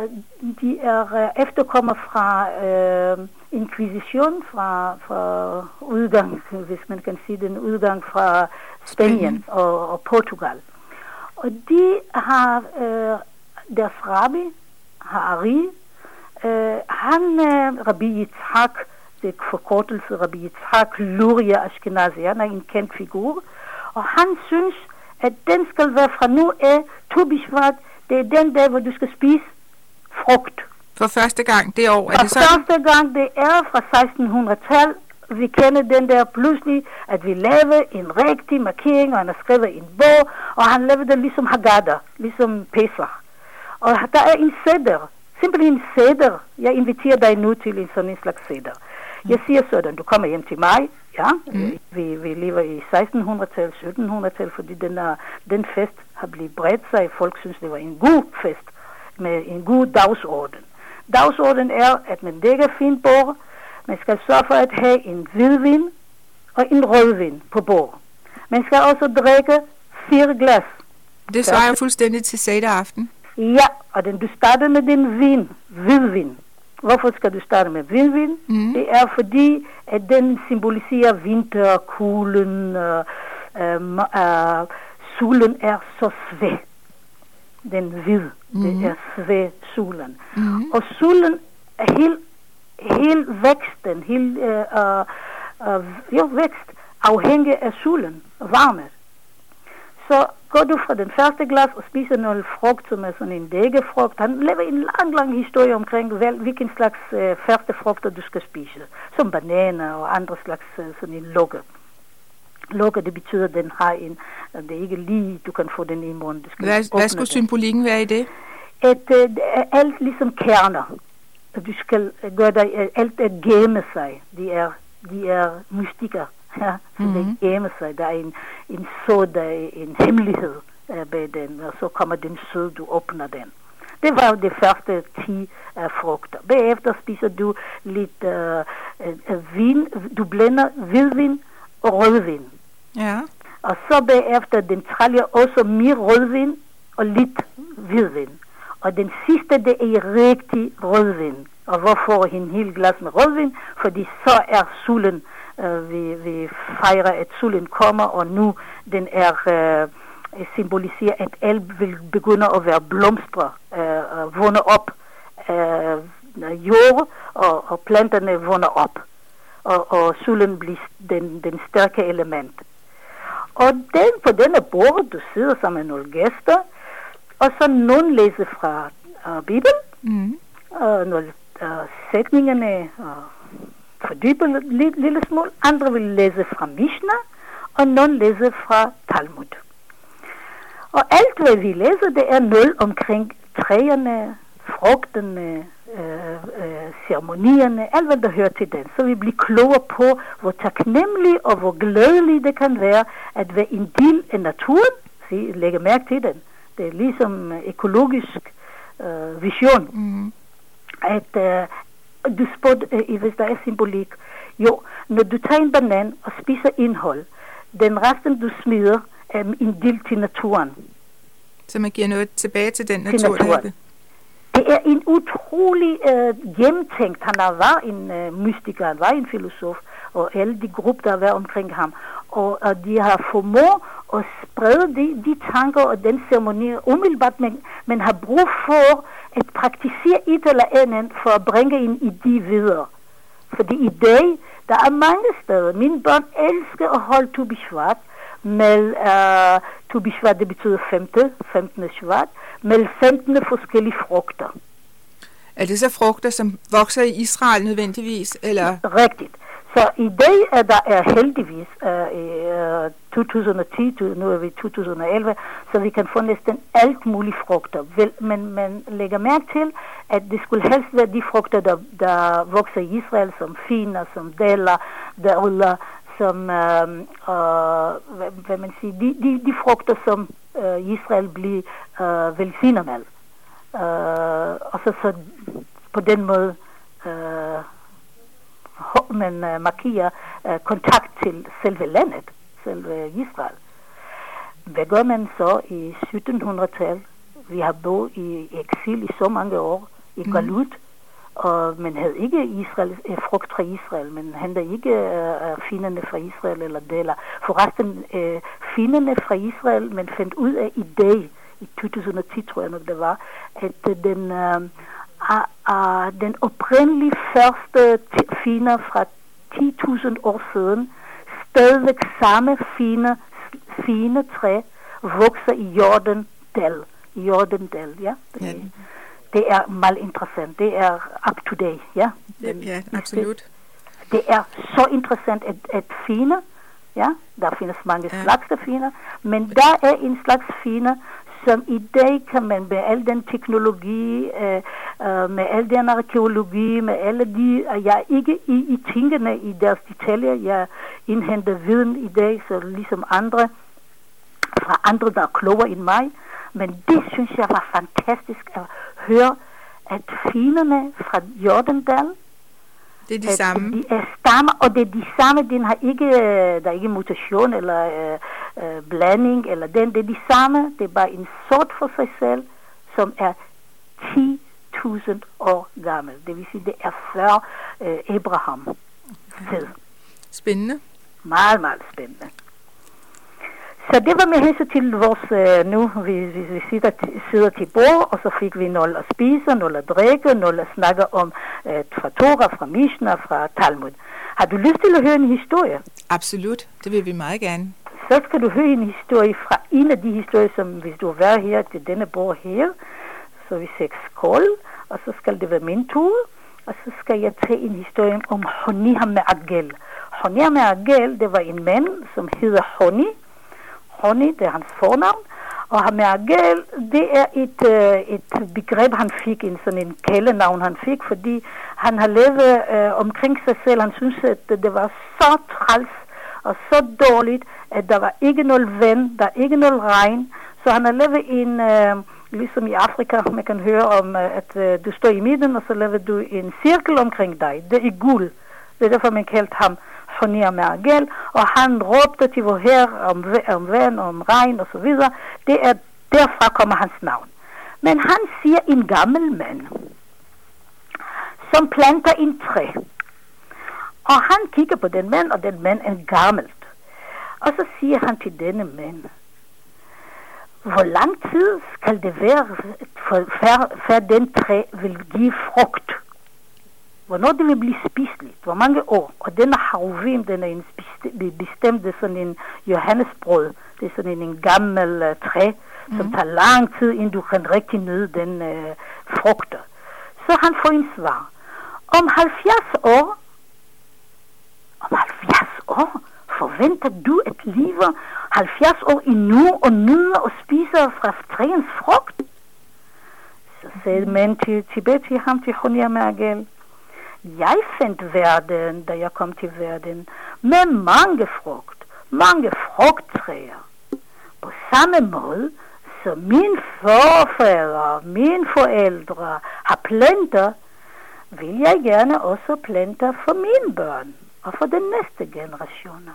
er efterkommer fra inkvisition, fra udgang, hvis man kan sige den, udgang fra Spanien og Portugal. Og de har deres rabbi, Hari, Rabbi Yitzhak det forkortelse Rabbi Yitzhak Luria Ashkenazi. Han er en kendt figur, og han synes, at den skal være fra nu af Tu Bishvat. Det er den dag, hvor du skal spise frugt. For første gang det år, er det sådan? For første gang det er fra 1600-tallet. Vi kender den der pludselig, at vi lavede en rigtig markering, og han har skrevet en bog, og han lavede det ligesom Haggadah, ligesom Pesach. Og der er en seder, simpelthen en seder. Jeg inviterer dig nu til en sådan en slags seder. Jeg siger sådan, du kommer hjem til mig, ja, vi lever i 1600-tallet, 1700-tallet, fordi den fest har blivet bredt sig. Folk synes, det var en god fest, med en god dagsorden. Dagsorden er, at man lægger fint bord. Man skal sørge for at have en hvidvin og en rødvin på bord. Man skal også drikke 4 glas. Det svarer jo fuldstændig til sederaften. Ja, og du starter med din hvidvin. Hvorfor skal du starte med hvidvin? Det er fordi, at den symboliserer vinter, kulden, solen er så svag. Den hvide, det er svag solen. Og solen er hele væksten, vækst afhængig af solen, varme. Så går du fra den første glas og spiser noget frugt, som er sådan en dækkefrugt. Han laver en lang historie omkring, hvilken slags første frugter du skal spise. Som bananer og andre slags sådan en lukke. Lukke, det betyder, at den har en, det er ikke lige, du kan få den i munden. Hvad skulle symbolikken være i det? Alt ligesom kerner. Du skal gøre dig, alt er gemme sig. De er mystikker. Ja, så det gemmer sig. Der er en soda, en hemmelighed bag den, og så kommer den sød, du åbner den. Det var det første 10 frugter. Bagefter spiser du lidt vin, du blender hvidvin og rødvin. Ja. Og så bagefter, den trælger også mere rødvin og lidt hvidvin. Og den sidste, det er rigtig rødvin. Og hvorfor en hel glas med rødvin? Fordi så er solen, vi fejrer, at solen kommer, og nu den er symboliserer, at alt vil begynde at være blomstre, vågne op, jord og planterne vågner op, og solen bliver den stærke element. Og på denne bord, du sidder sammen med nogle gæster, og så nogen læser fra Bibelen, nogle sætningerne fordyber lille smule, andre vil læse fra Mishnah, og nogen læser fra Talmud. Og alt, hvad vi læser, det er noget omkring træerne, frugterne, ceremonierne, alt hvad der hører til den. Så vi bliver klogere på, hvor taknemmelig og hvor glædelig det kan være at være en del af naturen. Lægge mærke til den. Det er ligesom økologisk vision. At du spurgte, hvis der er symbolik. Jo, når du tager en banan og spiser indhold, den resten du smider er en del til naturen. Så man giver noget tilbage til den natur, der er det? Det er en utrolig gennemtænkt. Han var en mystiker, han var en filosof, og alle de grupper, der var omkring ham. Og de har formået at sprede de tanker og den ceremoni umiddelbart, men har brug for at praktisere et eller andet for at bringe en idé videre. Fordi i dag, der er mange steder. Mine børn elsker at holde Tu Bishvat, med Tu Bishvat, det betyder 15. Shvat, med 15 forskellige frugter. Er det så frugter, som vokser i Israel nødvendigvis? Eller? Rigtigt. Så i dag der heldigvis i 2010, nu er vi 2011, så vi kan få næsten alt mulige frugter. Men man lægger mærke til, at det skulle helst være de frugter, der vokser i Israel, som finer, som daller, daruller, som, hvad man siger, de frugter, som Israel bliver velsignet med. Og så på den måde man markerer kontakt til selve landet, selve Israel. Hvad gør man så i 1700-tallet? Vi har boet i eksil i så mange år, i Galut, og man havde ikke frugt fra Israel, men hentede ikke finerne fra Israel eller deler. Forresten, finerne fra Israel, man fandt ud af i dag, i 2010 tror jeg nok det var, at den den oprindelige første finer fra 10.000 år siden, stadigvæk samme fine træ, vokser i Jordendal, ja. Det er meget interessant. Det er up to date, ja. Ja, absolut. Det er så interessant at finer, ja. Der findes mange slags af finer, men der er en slags finer, som i dag kan man med al den teknologi, med al den arkeologi, med alle de, jeg er ikke i tingene, i deres detaljer, jeg indhenter viden i dag, så ligesom andre, fra andre, der er klogere end mig, men det synes jeg var fantastisk at høre, at finerne fra Jordendal, det er de samme. De er stammer, og det er de samme, der er ikke mutation eller blanding, eller det er de samme, det er bare en sort for sig selv, som er 10.000 år gammel. Det vil sige, det er før Abraham. Spændende. Meget, meget spændende. Så det var med hensyn til vores, nu vi sidder til bord, og så fik vi noget at spise, noget at drikke, noget at snakke om fra Torah, fra Mishnah, fra Talmud. Har du lyst til at høre en historie? Absolut, det vil vi meget gerne. Så skal du høre en historie fra en af de historier, som hvis du er her til denne bord her, så vi siger skål, og så skal det være min tur, og så skal jeg tage en historie om Honi HaMe'agel. Honi HaMe'agel, det var en mand, som hedder Honi. Honi, det er hans fornavn, og HaMe'agel, det er et begreb, han fik, sådan en kælenavn, han fik, fordi han har levet omkring sig selv. Han synes, at det var så træls og så dårligt, at der var ikke noget vand, der er ikke noget regn, så han har levet en, ligesom i Afrika, man kan høre om, at du står i midten, og så laver du en cirkel omkring dig. Det er guld. Det er derfor, man kaldte ham Honi HaMe'agel, og han råbte til vor herre om vand, om regn og så videre. Det er derfra kommer hans navn. Men han siger en gammel mand, som planter en træ. Og han kigger på den mand, og den mand er gammelt. Og så siger han til denne mand, hvor lang tid skal det være, før den træ vil give frugt? Hvornår det vil blive spiseligt? Hvor mange år? Og denne haruvim, den er en bestemt, sådan en johannesbrød. Det er sådan en gammel træ, som tager lang tid, inden du kan rigtig nyde den frugter. Så han får en svar. Om 70 år forventer du at leve 70 år endnu og nyder og spiser fra træens frugt? Så sagde man tilbage til ham, til Honi HaMe'agel. Jeg fandt verden, da jeg kom til verden, med mange frugttræer. På samme måde, som mine forfædre, mine forældre har planter, vil jeg gerne også plante for mine børn og for den næste generationer.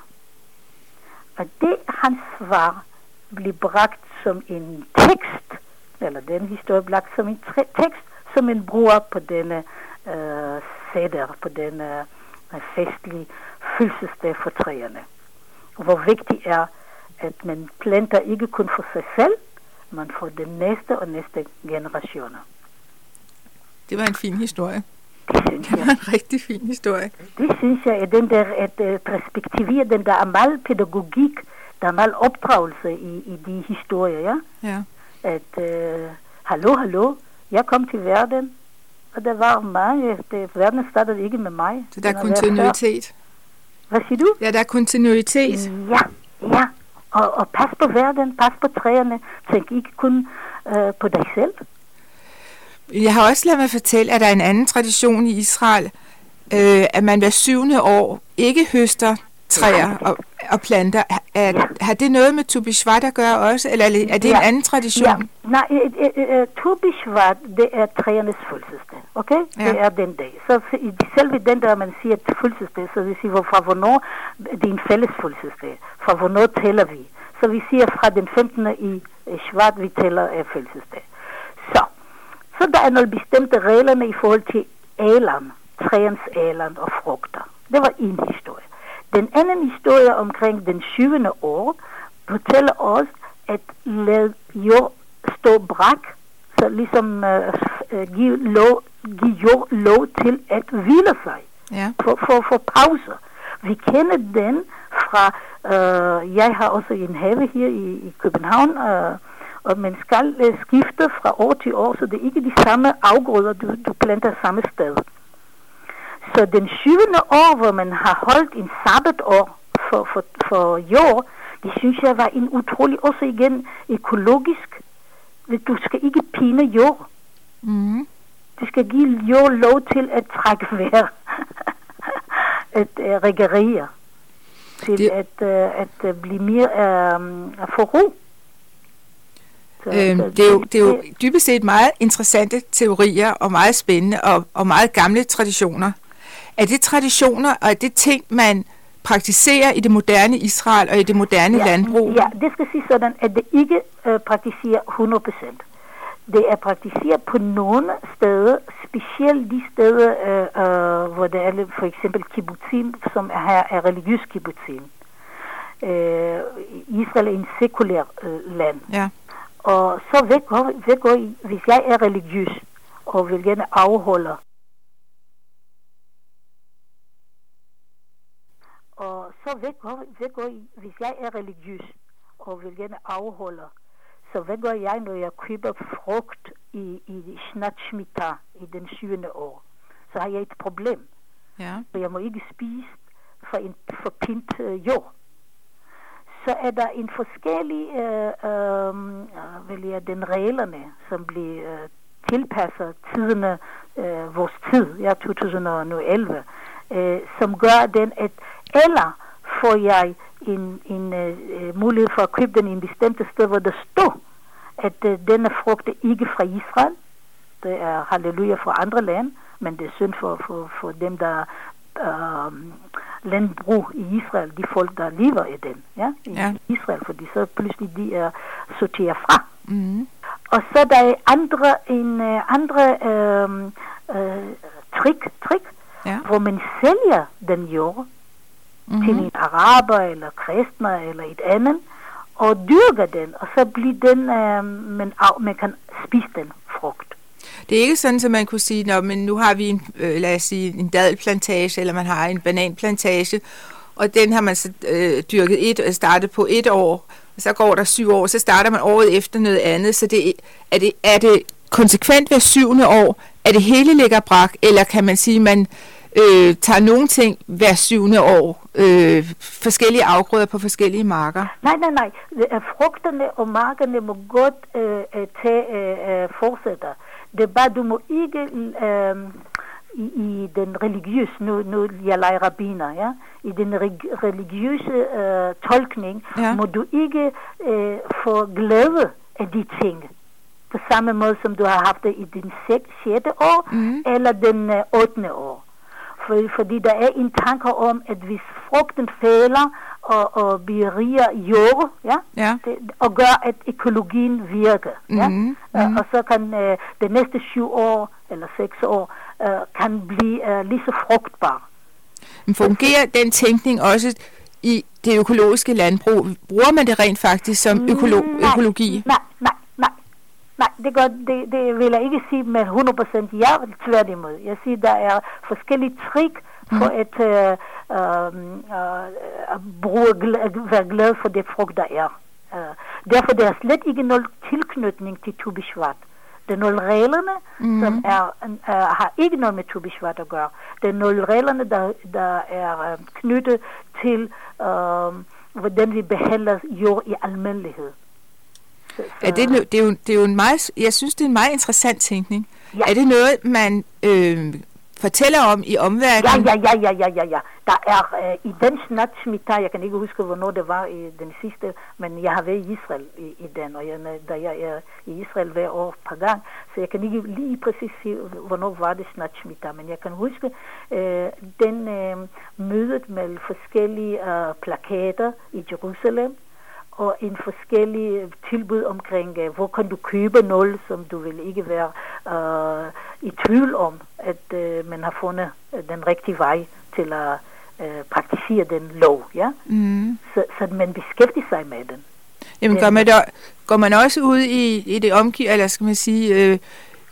Og det hans svar blev bragt som en tekst, eller den historie blev bragt som en tekst, som man bruger på denne seder, på denne festlige fødselsdag for træerne. Hvor vigtigt er, at man planter ikke kun for sig selv, men for den næste og næste generationer. Det var en fin historie. Det var en rigtig fin historie. Det synes jeg, at den der perspektiv, den der er meget pædagogik, der er meget opdragelse i de historier, ja? At, hallo, jeg kom til verden, og der var mange, verden startede ikke med mig. Så der er kontinuitet. Hvad siger du? Ja, der er kontinuitet. Ja. Og pas på verden, pas på træerne. Tænk ikke kun på dig selv. Jeg har også ladet mig fortælle, at der er en anden tradition i Israel, at man hver 7. år ikke høster træer og planter. Har det noget med Tu B'Shvat at gøre også, eller er det en anden tradition? Ja. Nej, Tu B'Shvat, det er træernes fødselsdag, okay? Ja. Det er den dag. Så selve den der, man siger fødselsdag, så vi siger, fra hvornår det er en fælles fødselsdag. Fra hvornår tæller vi? Så vi siger, fra den 15. i Shvat, vi tæller fødselsdag. Så der er nogle bestemte regler i forhold til ælan, træens ælan og frugter. Det var en historie. Den anden historie omkring den 7. år fortæller os, at lad jord stå brak, så ligesom give jord lov til at hvile sig. Ja. For pauser. Vi kender den fra, jeg har også en have her i København, og man skal skifte fra år til år, så det er ikke de samme afgrøder, du planter samme sted. Så den 7. år, hvor man har holdt en sabbatår for jord, det synes jeg var en utrolig, også igen økologisk. Du skal ikke pine jord. Mm. Du skal give jord lov til at trække vejr. At regerere. Til at blive mere for ro. Det er jo dybest set meget interessante teorier og meget spændende og meget gamle traditioner. Er det traditioner, og er det ting, man praktiserer i det moderne Israel og i det moderne landbrug? Ja, det skal sige sådan, at det ikke praktiserer 100%. Det er praktiseret på nogle steder, specielt de steder, hvor det er for eksempel kibbutzim, som er religiøs kibbutzim. Israel er en sekulær land. Ja. Og så hvad går I, hvis jeg er religiøs og vil gerne afholde. Og så hvad går I, hvis jeg er religiøs og vil gerne afholde. Så hvad gør jeg, når jeg køber frugt i Shnat Shmita i den 7. år? Så har jeg et problem. Ja. For jeg må ikke spise fra en forpint jord. Så er der en forskellig den reglerne, som bliver tilpasset tiderne, vores tid, 2011, som gør den, at eller får jeg en mulighed for at købe den i en bestemt sted, hvor der står, at denne frugt er ikke fra Israel. Det er halleluja fra andre lande, men det er synd for dem, der landbrug i Israel, de folk, der lever i den, i Israel, fordi så pludselig de er sorteret fra. Mm. Og så der er andre trick, hvor man sælger den jord til en araber, eller kristner, eller et andet, og dyrker den, og så bliver den, man kan spise den frugt. Det er ikke sådan, at man kunne sige, men nu har vi lad os sige, en dadelplantage, eller man har en bananplantage, og den har man så dyrket startet på 1 år, og så går der 7 år, så starter man året efter noget andet, så er det konsekvent hver 7. år, at det hele ligger brak, eller kan man sige, man tager nogle ting hver 7. år, forskellige afgrøder på forskellige marker? Nej. Frugterne og markerne må godt fortsætte. Det er bare, du må ikke i den religiøse, nu jeg leger rabbiner, ja? I den religiøse tolkning, må du ikke få glæde af de ting. På samme måde, som du har haft det i den 6. år, eller den 8. år. Fordi der er en tanke om, at hvis frugten falder og beriger jord, og gør, at økologien virker. Og så kan det næste 7 år, eller 6 år, kan blive lige så frugtbar. Men fungerer den tænkning også i det økologiske landbrug? Bruger man det rent faktisk som økologi? Nej, det vil jeg ikke sige med 100% ja, tværtimod. Jeg siger, der er forskellige trick for at være glad for det frugt, der er. Derfor der er slet ikke noget tilknytning til Tu B'Shvat. Det er nogle reglerne, som har ikke noget med Tu B'Shvat at gøre. Det er nogle reglerne, der er knyttet til, hvordan vi behandler jord i almindelighed. Ja, det er jo en meget, jeg synes, det er en meget interessant tænkning. Ja. Er det noget, man fortæller om i omverdenen? Ja. Der er i den Shnat Shmita, jeg kan ikke huske, hvornår det var i den sidste, men jeg har været i Israel i den, og da jeg er i Israel hver år par gang, så jeg kan ikke lige præcis sige, hvornår var det Shnat Shmita, men jeg kan huske den mødet med forskellige plakater i Jerusalem, og en forskellig tilbud omkring, hvor kan du købe noget, som du vil ikke være i tvivl om, at man har fundet den rigtige vej til at praktisere den lov, ja? Så man beskæftiger sig med den. Jamen går man også ud i det eller skal man sige,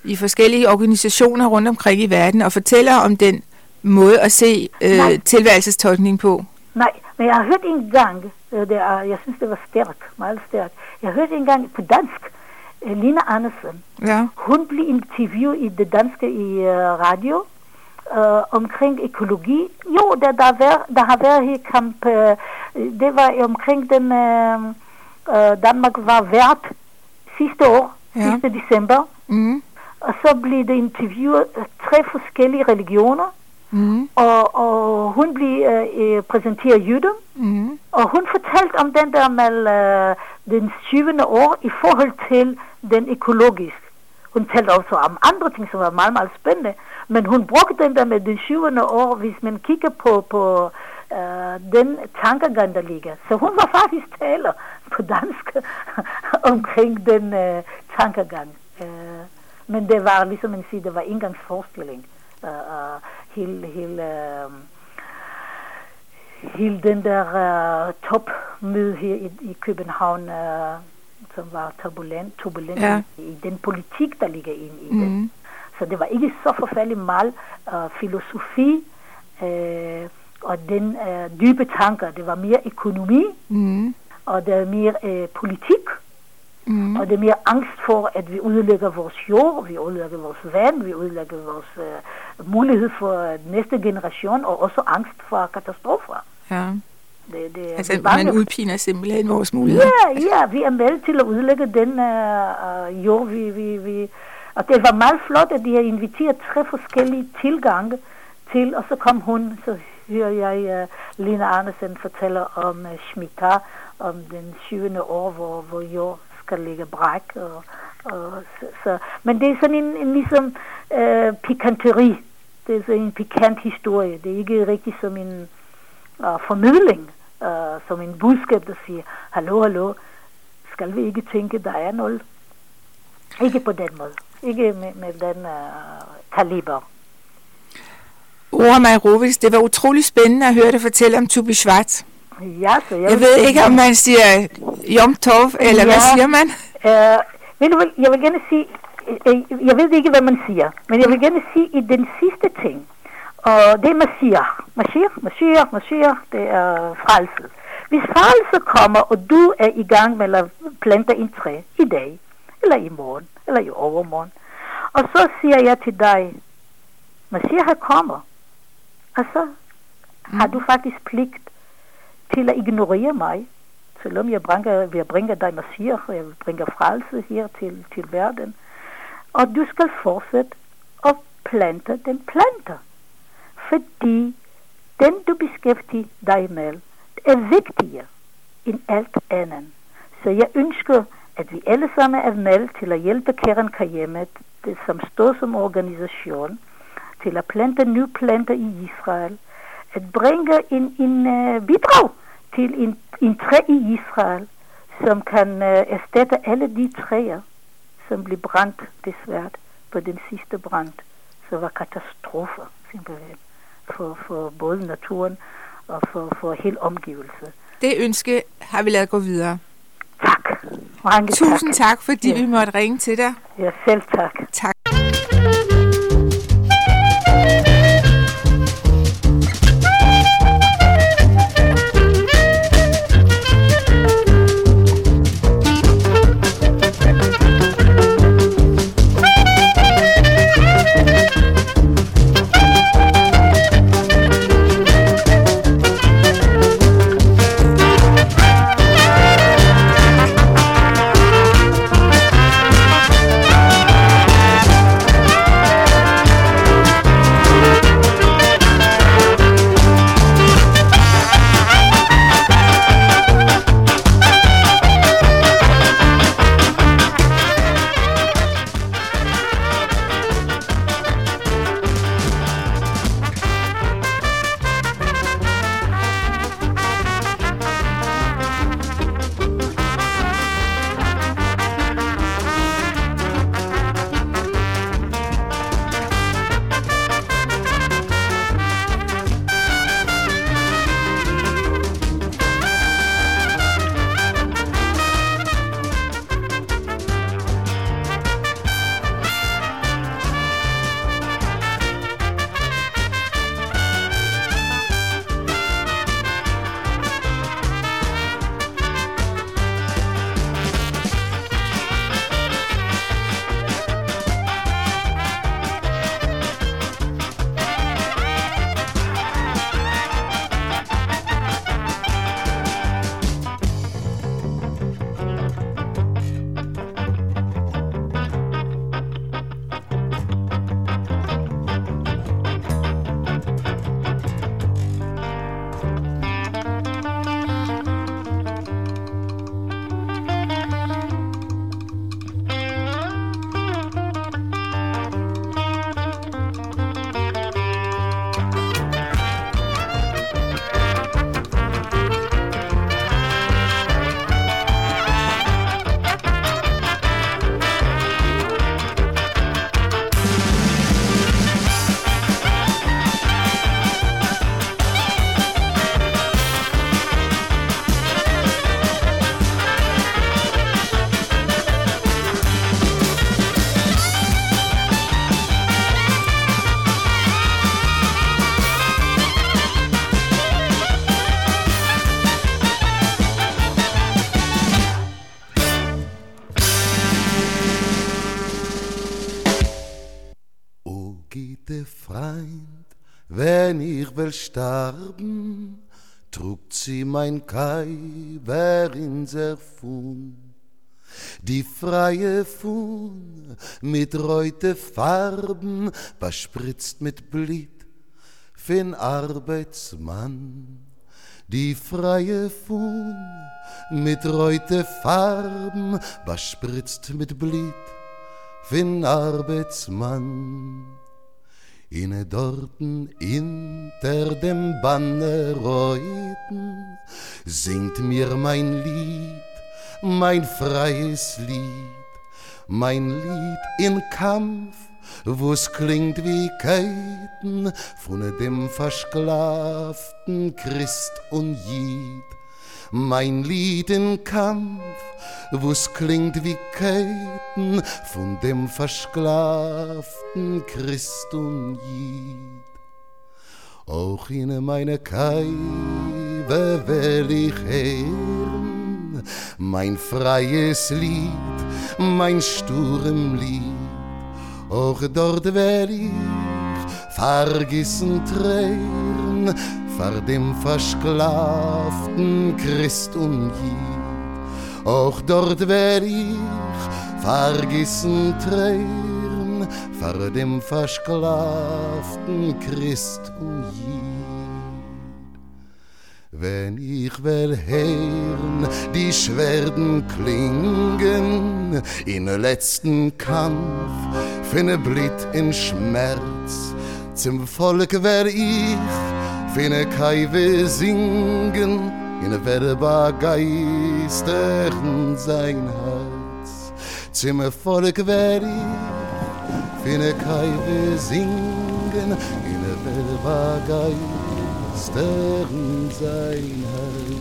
i forskellige organisationer rundt omkring i verden og fortæller om den måde at se tilværelsestolkning på? Nej, men jeg har hørt en gang, jeg synes det var stærkt, meget stærkt. Jeg har hørt en gang på dansk, Lina Andersen. Ja. Hun blev interviewet i det danske i radio omkring økologi. Jo, der har været her kamp. Det var omkring den Danmark var vært sidste år, sidste december. Mm. Og så blev det interviewet 3 forskellige religioner. Mm. Og hun blev præsenteret jøde. Mm. Og hun fortalte om den der med den 7. år i forhold til den økologiske. Hun talte også om andre ting, som var meget, meget spændende. Men hun brugte den der med den 7. år, hvis man kigger på den tankegang, der ligger. Så hun var faktisk taler på dansk omkring den tankegang. Men det var, ligesom man siger, det var indgangsforestilling. Hele den der topmøde her i København, som var turbulent i den politik, der ligger inde i det. Så det var ikke så forfærdeligt meget filosofi og den dybe tanker. Det var mere økonomi, og det var mere politik, og det er mere angst for, at vi udlægger vores jord, vi udlægger vores vand, vi udlægger vores mulighed for næste generation, og også angst for katastrofer. Ja. Altså, man udpiner simpelthen vores muligheder. Ja, vi er med til at udlægge den jord, og det var meget flot, at de har inviteret 3 forskellige tilgange til, og så kom hun, så hører jeg Lina Andersen fortæller om Shemitah, om den 7. år, hvor jord skal ligge bræk. Men det er sådan en ligesom pikanteri. Det er sådan en pikant historie. Det er ikke rigtig som en formidling, som en budskab, der siger, hallo, skal vi ikke tænke, der er 0? Ikke på den måde. Ikke med den kaliber. Ora Meirovits, det var utrolig spændende at høre dig fortælle om Tu B'Shvat. Ja, så jeg ved ikke, om man siger Yom Tov, eller hvad siger man? Jeg vil gerne sige, jeg ved ikke, hvad man siger, men jeg vil gerne sige i den sidste ting, og det er Mashiach, det er frelse. Hvis frelse kommer, og du er i gang med at plante en træ i dag, eller i morgen, eller i overmorgen, og så siger jeg til dig, Mashiach kommer, og så har du faktisk pligt til at ignorere mig, selvom jeg bringer dig Mashiach, og jeg bringer frelse her til verden. Og du skal fortsætte at plante den planter, fordi den du beskæftiger dig med er vigtigere end alt andet. Så jeg ønsker, at vi alle sammen er med til at hjælpe Keren Kayemet, som står som organisation, til at plante nye planter i Israel, at bringe en bidrag til en træ i Israel, som kan erstatte alle de træer, som blev brændt desværre på den sidste brand. Så var katastrofer simpelthen for både naturen og for hele omgivelsen. Det ønske har vi ladet gå videre. Tak. Tusind tak, fordi vi måtte ringe til dig. Ja, selv tak. Tak. geliebte Freund, wenn ich will sterben, trugt sie mein Kaiber in sehr Fuhn. Die freie Fuhn mit reute Farben, bespritzt mit Blit für'n Arbeitsmann. Die freie Fuhn mit reute Farben, bespritzt mit Blit für'n Arbeitsmann. Inne dorten hinter dem Bannerreuten singt mir mein Lied, mein freies Lied, mein Lied in Kampf, wo's klingt wie Keiten von dem versklavten Christ und Jid. Mein Lied in Kampf, wo's klingt wie Keiten von dem versklavten Christ und Jid. Auch in meine Kaiwe will ich hören mein freies Lied, mein sturem Lied. Auch dort will ich vergessen Tränen vor dem versklavten Christ und Jid. Auch dort will ich vergessen Tränen vor dem versklavten Christ und Jid. Wenn ich will hören die Schwerden klingen in letzten Kampf, finne Blit in Schmerz, zum Volk will ich finne Kaiwe singen, in werde begeistern sein Herz. Zum Volk will ich finne Kaiwe singen, in werde begeistern sein Herz.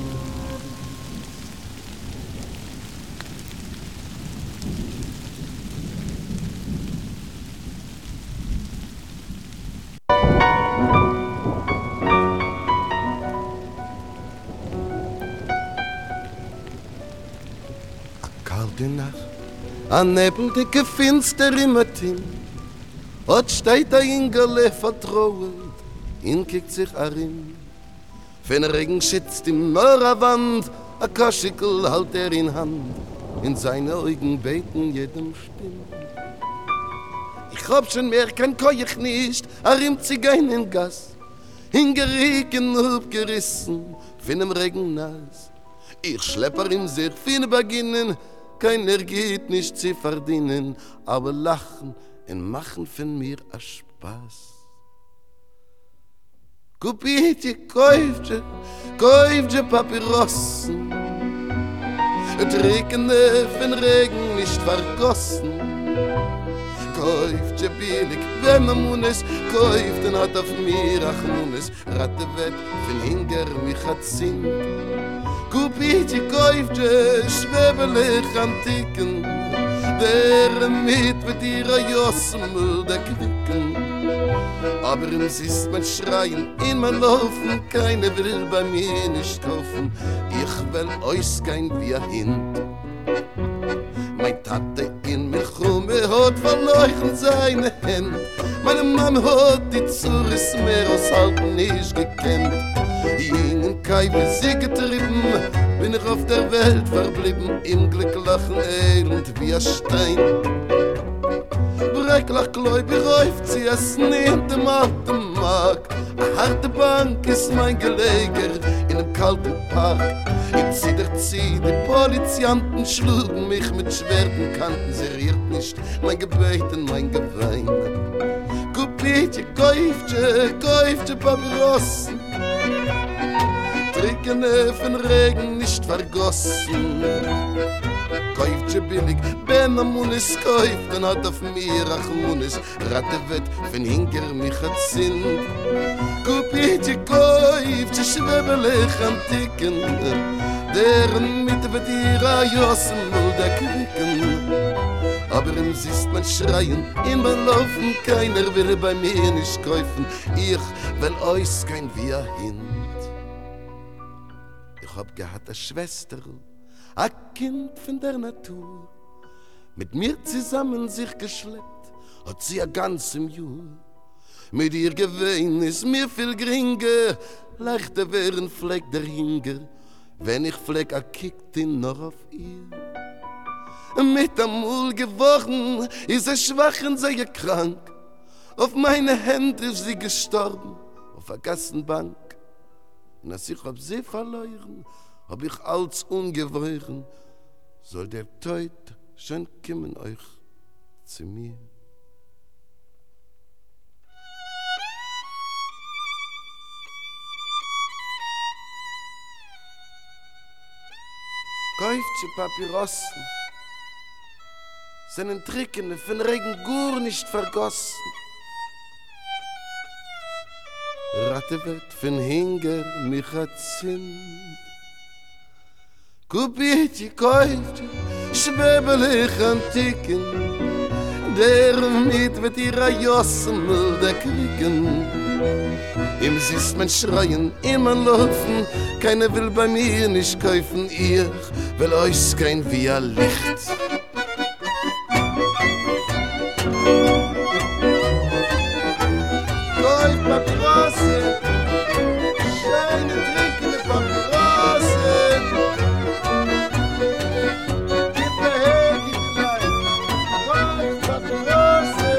Kalte Nacht, an Nebeldicke finster im Matin, und steht der Ingerle vertrauend, ihn kickt sich arin. Wenn Regen schützt im Mörerwand, a Kaschikel halt in Hand, in seine Augen beten jedem Stimm. Ich hab schon mehr, kein Keuch nicht, im Zigeinen Gass, hingeriegen, abgerissen, von dem Regen nass. Ich schlepper im sehr viel beginnen, keiner geht nicht zu verdienen, aber lachen und machen von mir a Spaß. Kupitje, Käufje Papyrossen, Trägende von Regen nicht vergossen. Käufje billig, wenn man muss, Käuf, dann hat auf mir Achnunes, Ratte wett, von Hinger mich hat Sinn. Kupitje, Käufje, schwebelig Antiken, der mit ihrer Jossmüll der Quicken. Aber es ist mein Schreien, in mein Laufen, keiner will bei mir nicht kaufen. Ich will euch kein Bier hin. Mein Tate in mich hat verleuchten seine Hände. Meine Mama hat die Zures mehr aushalten nicht gekannt. In keine sie getrieben, bin ich auf der Welt verblieben, im Glück lachen elend wie ein Stein. Brecklach gläubig räuft sie es nicht im alten Mark. A harte Bank ist mein Geleger in einem kalten Park. Im Ziederzieh, die Polizianten schlugen mich mit Schwerten, kannten sie riert nicht mein Gebeten, mein Gewein. Kupitje, Käufje, Papyrossen, Trickene von Regen nicht vergossen. Käufje billig, wenn am Munis käuft, dann hat auf mir Achmunis, Ratte wett, wenn Hinger mich hat Sinn. Kupitje, Käufje, schwebelig Antiken, deren Mitte wird ihrer Jossen oder Quicken. Aber im Siehst mein Schreien, immer laufen, keiner will bei mir nicht kaufen. Ich will euch kein Wir hin. Ich hab gehabt eine Schwester, ein Kind von der Natur, mit mir zusammen sich geschleppt, hat sie ein ganzes Jahr. Mit ihr gewesen ist mir viel geringer, leichter wäre ein Fleck der Hinger, wenn ich Fleck kickt ihn noch auf ihr. Mit amul geworden ist schwach und sehr krank, auf meine Hände ist sie gestorben, auf der Gassenbank. Und als ich hab sie verloren, hab ich als ungewöhren, soll der Tod schon kommen euch zu mir. Kauft sie Papyrossen, seinen Trickene von Regen gar nicht vergossen. Ratte wird von Hinger mich erzint. Kupietje, kauft, schwebelig antiken, der mit ihrer Jossen milde kriegen. Im siehst man schreien, immer laufen, keiner will bei mir nicht kaufen, ihr will euch kein wie ein Licht. Gold, Papyrosse, scheine trinkende Papyrosse. Gib mir her, gib mir leid, Gold, Papyrosse.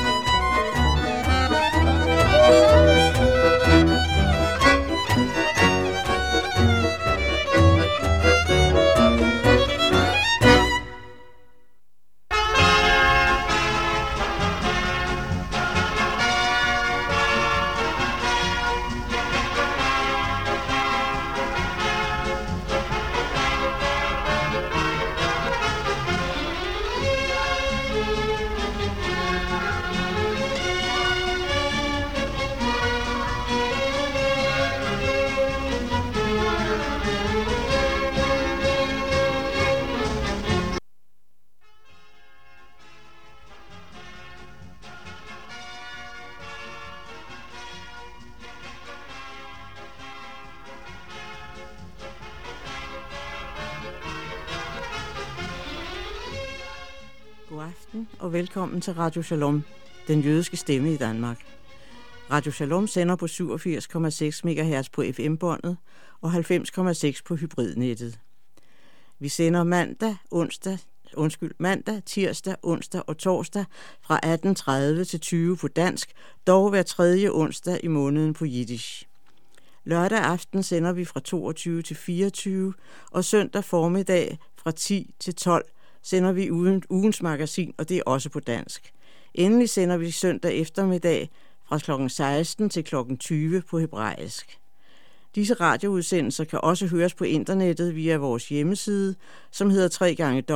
God aften og velkommen til Radio Shalom, den jødiske stemme i Danmark. Radio Shalom sender på 87,6 MHz på FM-båndet og 90,6 på hybridnettet. Vi sender mandag, tirsdag, onsdag og torsdag fra 18:30 til 20 på dansk, dog hver tredje onsdag i måneden på jiddisch. Lørdag aften sender vi fra 22 til 24, og søndag formiddag fra 10 til 12 sender vi ugens magasin, og det er også på dansk. Endelig sender vi søndag eftermiddag fra kl. 16 til kl. 20 på hebraisk. Disse radioudsendelser kan også høres på internettet via vores hjemmeside, som hedder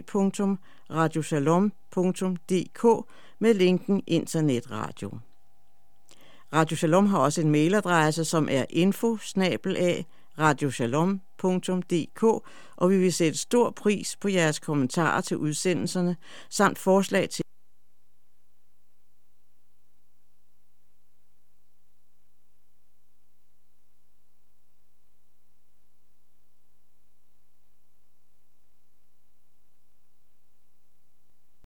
www.radioshalom.dk med linken internetradio. Radio Shalom har også en mailadresse, som er info@radioshalom.dk, og vi vil sætte stor pris på jeres kommentarer til udsendelserne, samt forslag til